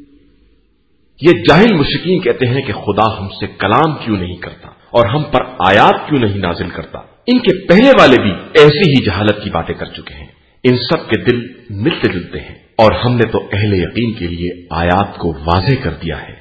یہ جاہل مشرکین کہتے ہیں کہ خدا ہم سے کلام کیوں نہیں کرتا اور ہم پر آیات کیوں نہیں نازل کرتا. ان کے پہلے والے بھی ایسی ہی جہالت کی باتیں کر چکے ہیں. ان سب کے دل ملتے جلتے ہیں اور ہم نے تو اہل یقین کے لیے آیات کو واضح کر دیا ہے.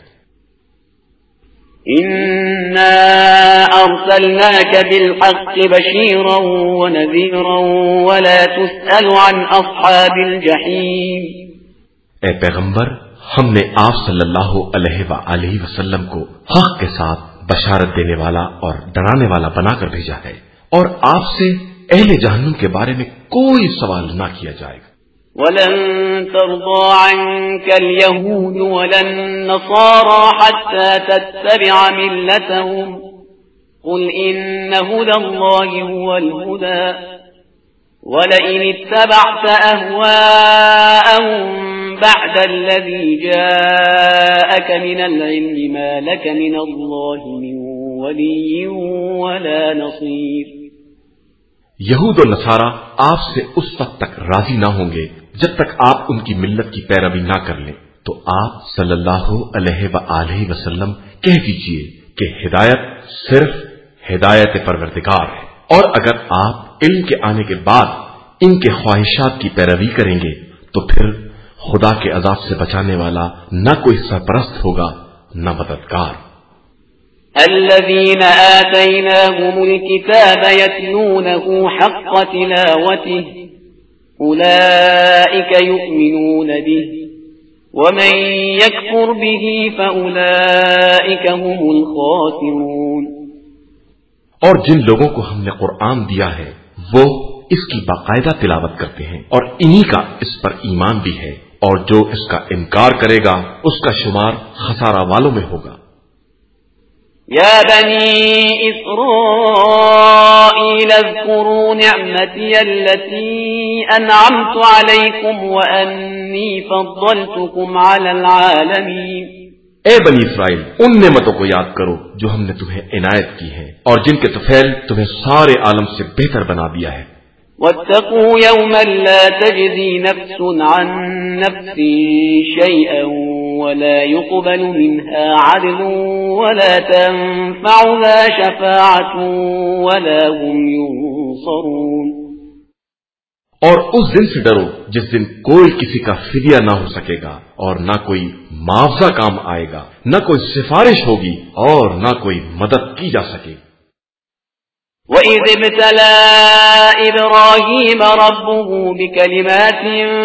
إنا أرسلناك بالحق بشيرا ونذيرا ولا تسأل عن أصحاب الجحيم. اے پیغمبر، ہم نے آپ صلی اللہ علیہ وآلہ وسلم کو حق کے ساتھ بشارت دینے والا اور ڈرانے والا بنا کر بھیجا ہے اور آپ سے اہل جہنم کے بارے میں کوئی سوال نہ کیا جائے گا. ولن ترضى عنك اليهود ولا النصارى حتى تتبع ملتهم قل إن هدى الله هو الهدى ولئن اتبعت أهواءهم بعد الذي جاءك من العلم ما لك من الله من ولي ولا نصير. یہود و نصارہ آپ سے اس وقت تک راضی نہ ہوں گے جب تک آپ ان کی ملت کی پیروی نہ کر لیں. تو آپ صلی اللہ علیہ وآلہ وسلم کہہ دیجئے کہ ہدایت صرف ہدایت پروردگار ہے، اور اگر آپ علم کے آنے کے بعد ان کے خواہشات کی پیروی کریں گے تو پھر خدا کے عذاب سے بچانے والا نہ کوئی سرپرست ہوگا نہ مددگار۔ الذين آتيناهم الكتاب يتلونه حق تلاوته أولئك يؤمنون به ومن يكفر به فأولئك هم الخاسرون۔ اور جن لوگوں کو ہم نے قرآن دیا ہے وہ اس کی باقاعدہ تلاوت کرتے ہیں اور انہی کا اس پر ایمان بھی ہے، اور جو اس کا انکار کرے گا اس کا شمار خسارہ والوں میں ہوگا۔ یا بنی اسرائیل اذکروا نعمتی التي انعمت علیکم وانی فضلتکم علی العالمین۔ اے بنی اسرائیل، ان نعمتوں کو یاد کرو جو ہم نے تمہیں عنایت کی ہیں اور جن کے طفیل تمہیں سارے عالم سے بہتر بنا دیا ہے۔ واتقوا يوما لا تجزي نفس عن نفس شيئا ولا يقبل منها عدل ولا تنفعها شفاعة ولا هم ينصرون۔ اور اس دن سے ڈرو جس دن کوئی کسی کا فدیہ نہ ہو سکے گا اور نہ کوئی معاوضہ کام آئے گا، نہ کوئی سفارش ہوگی اور نہ کوئی مدد کی جا سکے۔ وَإِذِ ابْتَلَى إِبْرَاهِيمَ رَبُّهُ بِكَلِمَاتٍ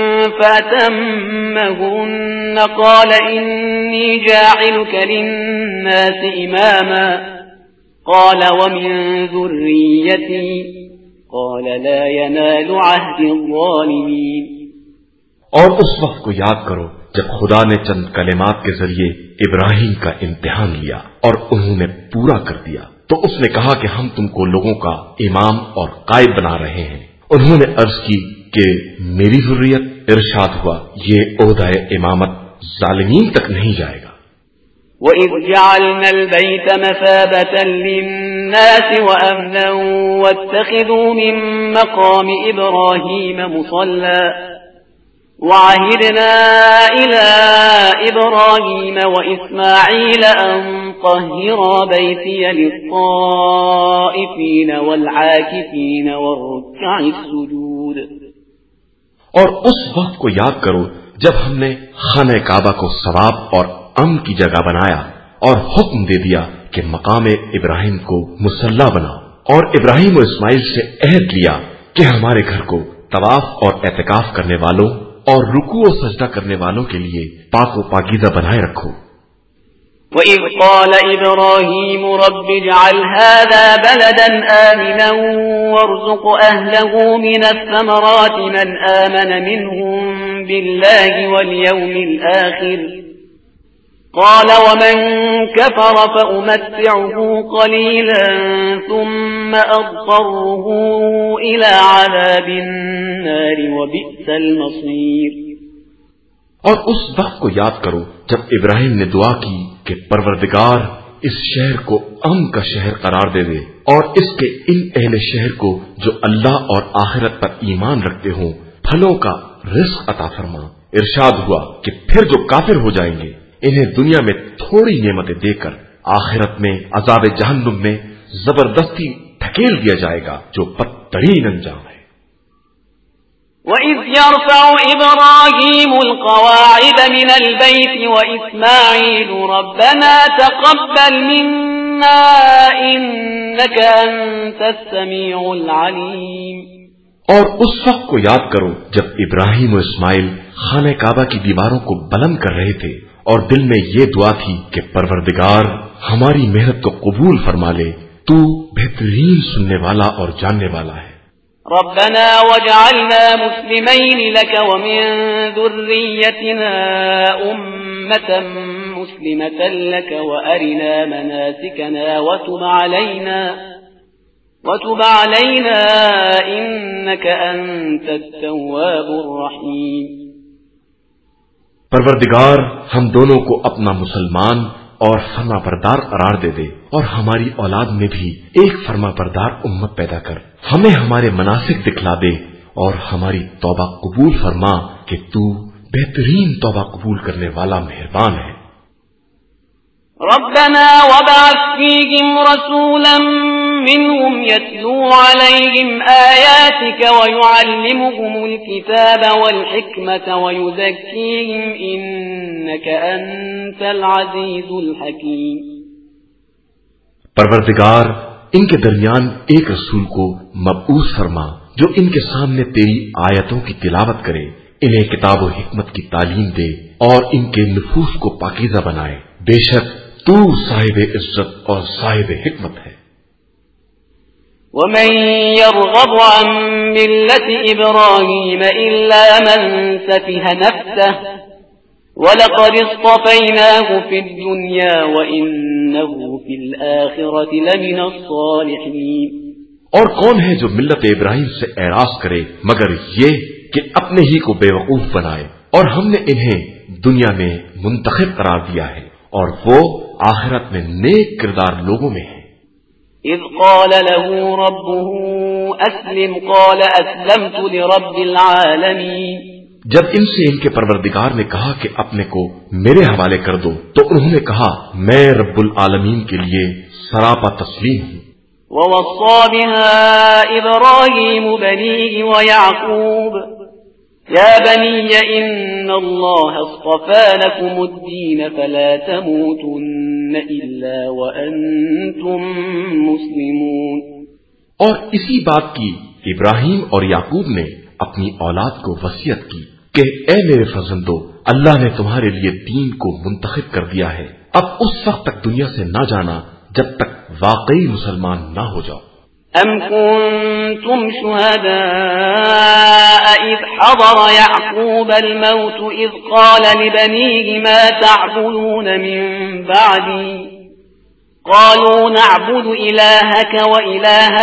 فَأَتَمَّهُنَّ قَالَ إِنِّي جَاعِلُكَ لِلنَّاسِ إِمَامًا قَالَ وَمِن ذُرِّيَّتِي قَالَ لَا يَنَالُ عَهْدِ الظَّالِمِينَ۔ اور اس وقت کو یاد کرو جب خدا نے چند کلمات کے ذریعے ابراہیم کا امتحان لیا اور انہوں نے پورا کر دیا، تو اس نے کہا کہ ہم تم کو لوگوں کا امام اور قائد بنا رہے ہیں۔ انہوں نے عرض کی کہ میری ضروریت، ارشاد ہوا یہ عہدہ امامت ظالمین تک نہیں جائے گا۔ وَإِذْ جَعَلْنَا الْبَيْتَ مَثَابَةً لِلنَّاسِ وَأَمْنًا وَاتَّخِذُوا مِن مَّقَامِ إِبْرَاهِيمَ مُصَلًّى وَعَهِدْنَا إِلَى إِبْرَاهِيمَ وَإِسْمَاعِيلَ أَن طَهِّرَا بَيْتِيَ لِلطَّائِفِينَ وَالْعَاكِفِينَ وَالرُّكَّعِ السُّجُودِ۔ اور اس وقت کو یاد کرو جب ہم نے خانہ کعبہ کو ثواب اور امن کی جگہ بنایا اور حکم دے دیا کہ مقام ابراہیم کو مصلی بناؤ، اور ابراہیم و اسماعیل سے عہد لیا کہ ہمارے گھر کو طواف اور اعتکاف کرنے والوں اور رکوع و سجدہ کرنے والوں کے لیے پاک و پاکیزہ بنائے رکھو۔ وَإِذْ قَالَ إِبْرَاهِيمُ رَبِّ اجْعَلْ هَذَا بَلَدًا آمِنًا وَارْزُقْ أَهْلَهُ مِنَ الثَّمَرَاتِ مَنْ آمَنَ مِنْهُمْ بِاللَّهِ وَالْيَوْمِ الْآخِرِ قَالَ وَمَنْ كَفَرَ فَأُمَتِّعُهُ قَلِيلًا ثُمَّ أَضْطَرُّهُ إِلَى عَذَابِ النَّارِ وَبِئْسَ الْمَصِيرُ۔ اور اس وقت کو یاد کرو جب ابراہیم نے دعا کی کہ پروردگار اس شہر کو امن کا شہر قرار دے دے اور اس کے ان اہل شہر کو جو اللہ اور آخرت پر ایمان رکھتے ہوں پھلوں کا رزق عطا فرما۔ ارشاد ہوا کہ پھر جو کافر ہو جائیں گے انہیں دنیا میں تھوڑی نعمتیں دے کر آخرت میں عذاب جہنم میں زبردستی ڈھکیل دیا جائے گا جو بدترین انجام ہے۔ وَإِذْ يَرْفَعُ إِبْرَاهِيمُ الْقَوَاعِدَ مِنَ الْبَيْتِ وَإِسْمَاعِيلُ رَبَّنَا تَقَبَّلْ مِنَّا إِنَّكَ أَنتَ السَّمِيعُ الْعَلِيمُ۔ اور اس وقت کو یاد کرو جب ابراہیم و اسماعیل خانہ کعبہ کی دیواروں کو بلند کر رہے تھے اور دل میں یہ دعا تھی کہ پروردگار ہماری محنت کو قبول فرما لے، تو بہترین سننے والا اور جاننے والا ہے۔ ربنا واجعلنا مسلمين لك ومن ذريتنا أمة مسلمة لك وأرنا مناسكنا وتب علينا وتب علينا إنك أنت التواب الرحيم۔ پروردگار ہم دونوں کو اپنا مسلمان اور فرما بردار قرار دے دے اور ہماری اولاد میں بھی ایک فرما بردار امت پیدا کر، ہمیں ہمارے مناسک دکھلا دے اور ہماری توبہ قبول فرما کہ تو بہترین توبہ قبول کرنے والا مہربان ہے۔ ربنا وابعث فيهم رسولا منهم يتلو يتلو عليهم آياتك ويعلمهم الكتاب والحكمة ويزكيهم إنك أنت العزيز الحكيم. پروردگار ان کے درمیان ایک رسول کو مبعوث فرما جو ان کے سامنے تیری آیتوں کی تلاوت کرے، انہیں کتاب و حکمت کی تعلیم دے اور ان کے نفوس کو پاکیزہ بنائے. بے شک تو صاحب عزت اور صاحب حکمت ہے. ومن يرغب عن ملة إبراهيم إلا من سفه نفسه وَلَقَدِ اصْطَفَيْنَاهُ فِي الدُّنْيَا وَإِنَّهُ فِي الْآخِرَةِ لَمِنَ الصَّالِحِينَ. اور کون ہے جو ملت ابراہیم سے اعراض کرے مگر یہ کہ اپنے ہی کو بے وقوف بنائے، اور ہم نے انہیں دنیا میں منتخب قرار دیا ہے اور وہ آخرت میں نیک کردار لوگوں میں ہیں. اذ قال له ربه اسلم قال اسلمت لرب العالمين. جب ان سے ان کے پروردگار نے کہا کہ اپنے کو میرے حوالے کر دو تو انہوں نے کہا میں رب العالمین کے لیے سراپا تسلیم ہوں. ووصى بها إبراهيم بنيه ويعقوب يا بني إن الله اصطفى لكم الدين فلا تموتن إلا وأنتم مسلمون. اور اسی بات کی ابراہیم اور یعقوب نے اپنی اولاد کو وصیت کی کہ اے میرے فرزندو، اللہ نے تمہارے لیے دین کو منتخب کر دیا ہے، اب اس وقت تک دنیا سے نہ جانا جب تک واقعی مسلمان نہ ہو جاؤ. ام کنتم شہداء اذ حضر یعقوب الموت اذ قال لبنیه ما تعبدون من بعدی قالوا نعبد إلهك وإله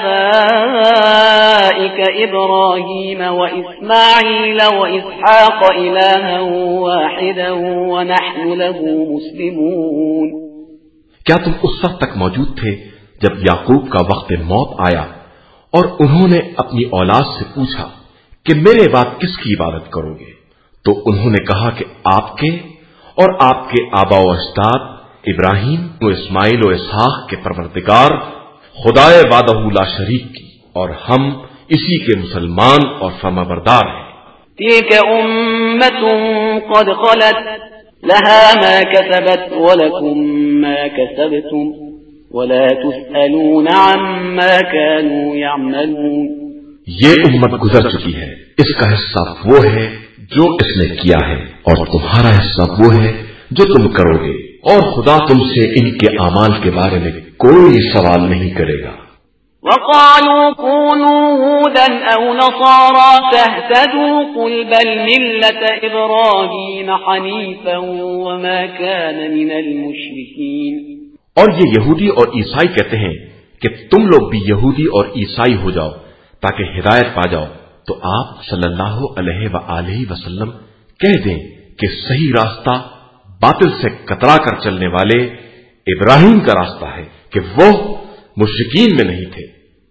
آبائك إبراهيم وإسماعيل وإسحاق إلها واحدا ونحن له مسلمون. کیا تم اس وقت تک موجود تھے جب یعقوب کا وقت موت آیا اور انہوں نے اپنی اولاد سے پوچھا کہ میرے بعد کس کی عبادت کرو گے؟ تو انہوں نے کہا کہ آپ کے اور آپ کے آبا و اجداد ابراہیم و اسماعیل و اسحاق کے پروردگار خدائے وحدہ لا شریک کی، اور ہم اسی کے مسلمان اور فرمانبردار ہیں. تلك أمة قد خلت لها ما كسبت ولكم ما كسبتم ولا تسألون عما كانوا يعملون. یہ امت گزر چکی ہے، اس کا حصہ وہ ہے جو اس نے کیا ہے، اور تمہارا حصہ وہ ہے جو تم کرو گے، اور خدا تم سے ان کے اعمال کے بارے میں کوئی سوال نہیں کرے گا. وقالوا كونوا هودا او نصارى تهتدوا قل بل ملة ابراهيم حنيفا وما كان من المشركين. اور یہ یہودی اور عیسائی کہتے ہیں کہ تم لوگ بھی یہودی اور عیسائی ہو جاؤ تاکہ ہدایت پا جاؤ، تو آپ صلی اللہ علیہ وآلہ وسلم کہہ دیں کہ صحیح راستہ باطل سے کترا کر چلنے والے ابراہیم کا راستہ ہے کہ وہ مشرکین میں نہیں تھے.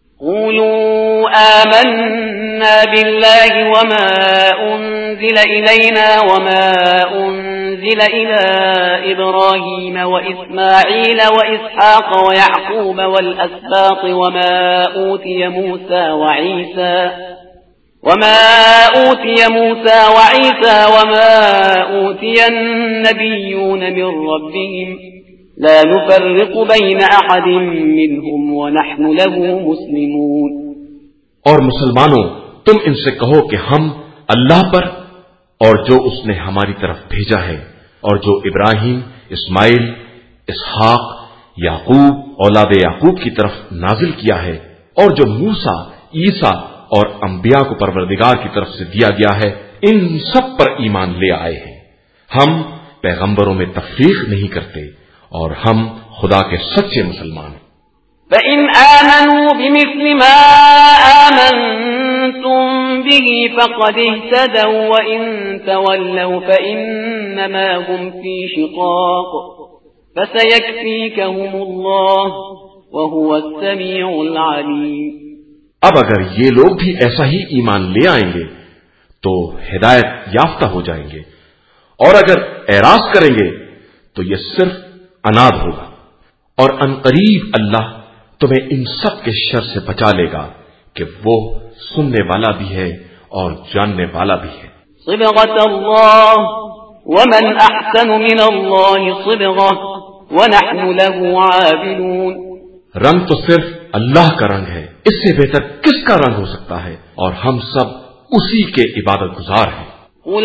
قولوا آمنا بالله وما أنزل إلينا وما أنزل إلى إبراهيم وإسماعيل وإسحاق ويعقوب والأسباط وما أوتي موسى وعيسى وما أوتي موسى وعيسى وما أوتي النبيون من ربهم لا نفرق بين أحد منهم ونحن له مسلمون. اور مسلمانوں تم ان سے کہو کہ ہم اللہ پر اور جو اس نے ہماری طرف بھیجا ہے اور جو ابراہیم، اسماعیل، اسحاق، یعقوب اولاد یعقوب کی طرف نازل کیا ہے اور جو موسیٰ، عیسیٰ اور انبیاء کو پروردگار کی طرف سے دیا گیا ہے، ان سب پر ایمان لے آئے ہیں. ہم پیغمبروں میں تفریق نہیں کرتے اور ہم خدا کے سچے مسلمان ہیں. فَإِنْ آمَنُوا بِمِثْلِ مَا آمَنْتُمْ بِهِ فَقَدِ اهْتَدَوْا وَإِنْ تَوَلَّوْا فَإِنَّمَا هُمْ فِي شِقَاقٍ فَسَيَكْفِيكَهُمُ اللَّهُ وَهُوَ السَّمِيعُ الْعَلِيمُ. اب اگر یہ لوگ بھی ایسا ہی ایمان لے آئیں گے تو ہدایت یافتہ ہو جائیں گے، اور اگر اعراض کریں گے تو یہ صرف عناد ہوگا، اور عنقریب اللہ تمہیں ان سب کے شر سے بچا لے گا کہ وہ سننے والا بھی ہے اور جاننے والا بھی ہے۔ صبغة الله ومن أحسن من الله صبغة ونحن له عابدون۔ رنگ تو صرف اللہ کا رنگ ہے، اس سے بہتر کس کا رنگ ہو سکتا ہے، اور ہم سب اسی کے عبادت گزار ہیں۔ قل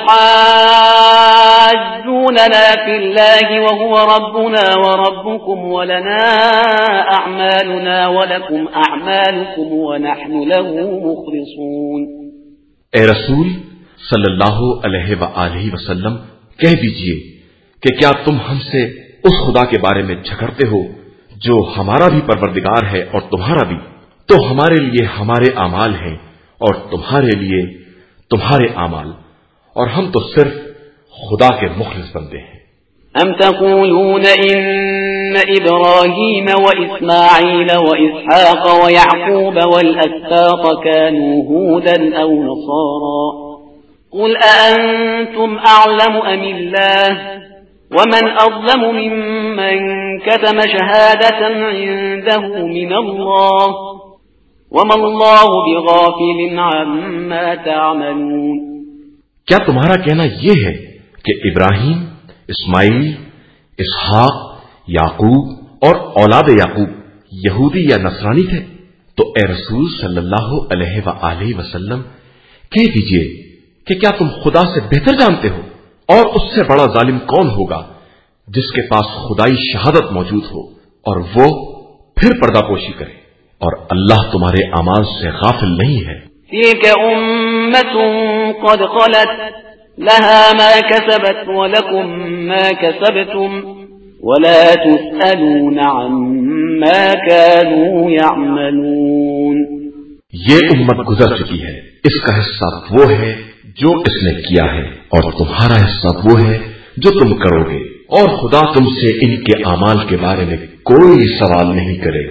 أتحاجوننا في الله وهو ربنا وربكم ولنا أعمالنا ولكم أعمالكم ونحن له مخلصون۔ اے رسول صلی اللہ علیہ وآلہ وسلم، کہہ دیجئے کہ کیا تم ہم سے اس خدا کے بارے میں جھگڑتے ہو جو ہمارا بھی پروردگار ہے اور تمہارا بھی؟ تو ہمارے لیے ہمارے اعمال ہیں اور تمہارے لیے تمہارے اعمال، اور ہم تو صرف خدا کے مخلص بندے ہیں۔ ام تقولون ان ابراہیم واسماعیل واسحاق ویعقوب والاسباط كانوا هودا او نصارا قل أأنتم أعلم أم الله ومن أظلم ممن كتم شهادة عنده من الله وما الله بغافل عما تعملون۔ کیا تمہارا کہنا یہ ہے کہ ابراہیم، اسماعیل، اسحاق، یعقوب اور اولاد یعقوب یہودی یا نصرانی تھے؟ تو اے رسول صلی اللہ علیہ وآلہ وسلم، کہہ دیجئے کہ کیا تم خدا سے بہتر جانتے ہو؟ اور اس سے بڑا ظالم کون ہوگا جس کے پاس خدائی شہادت موجود ہو اور وہ پھر پردہ پوشی کرے، اور اللہ تمہارے اعمال سے غافل نہیں ہے۔ تلك أمة قد خلت لها ما كسبت ولكم ما كسبتم ولا تسألون عما كانوا يعملون۔ یہ امت گزر چکی ہے، اس کا حصہ وہ ہے جو اس نے کیا ہے، اور تمہارا حصہ وہ ہے جو تم کرو گے، اور خدا تم سے ان کے اعمال کے بارے میں کوئی سوال نہیں کرے گا۔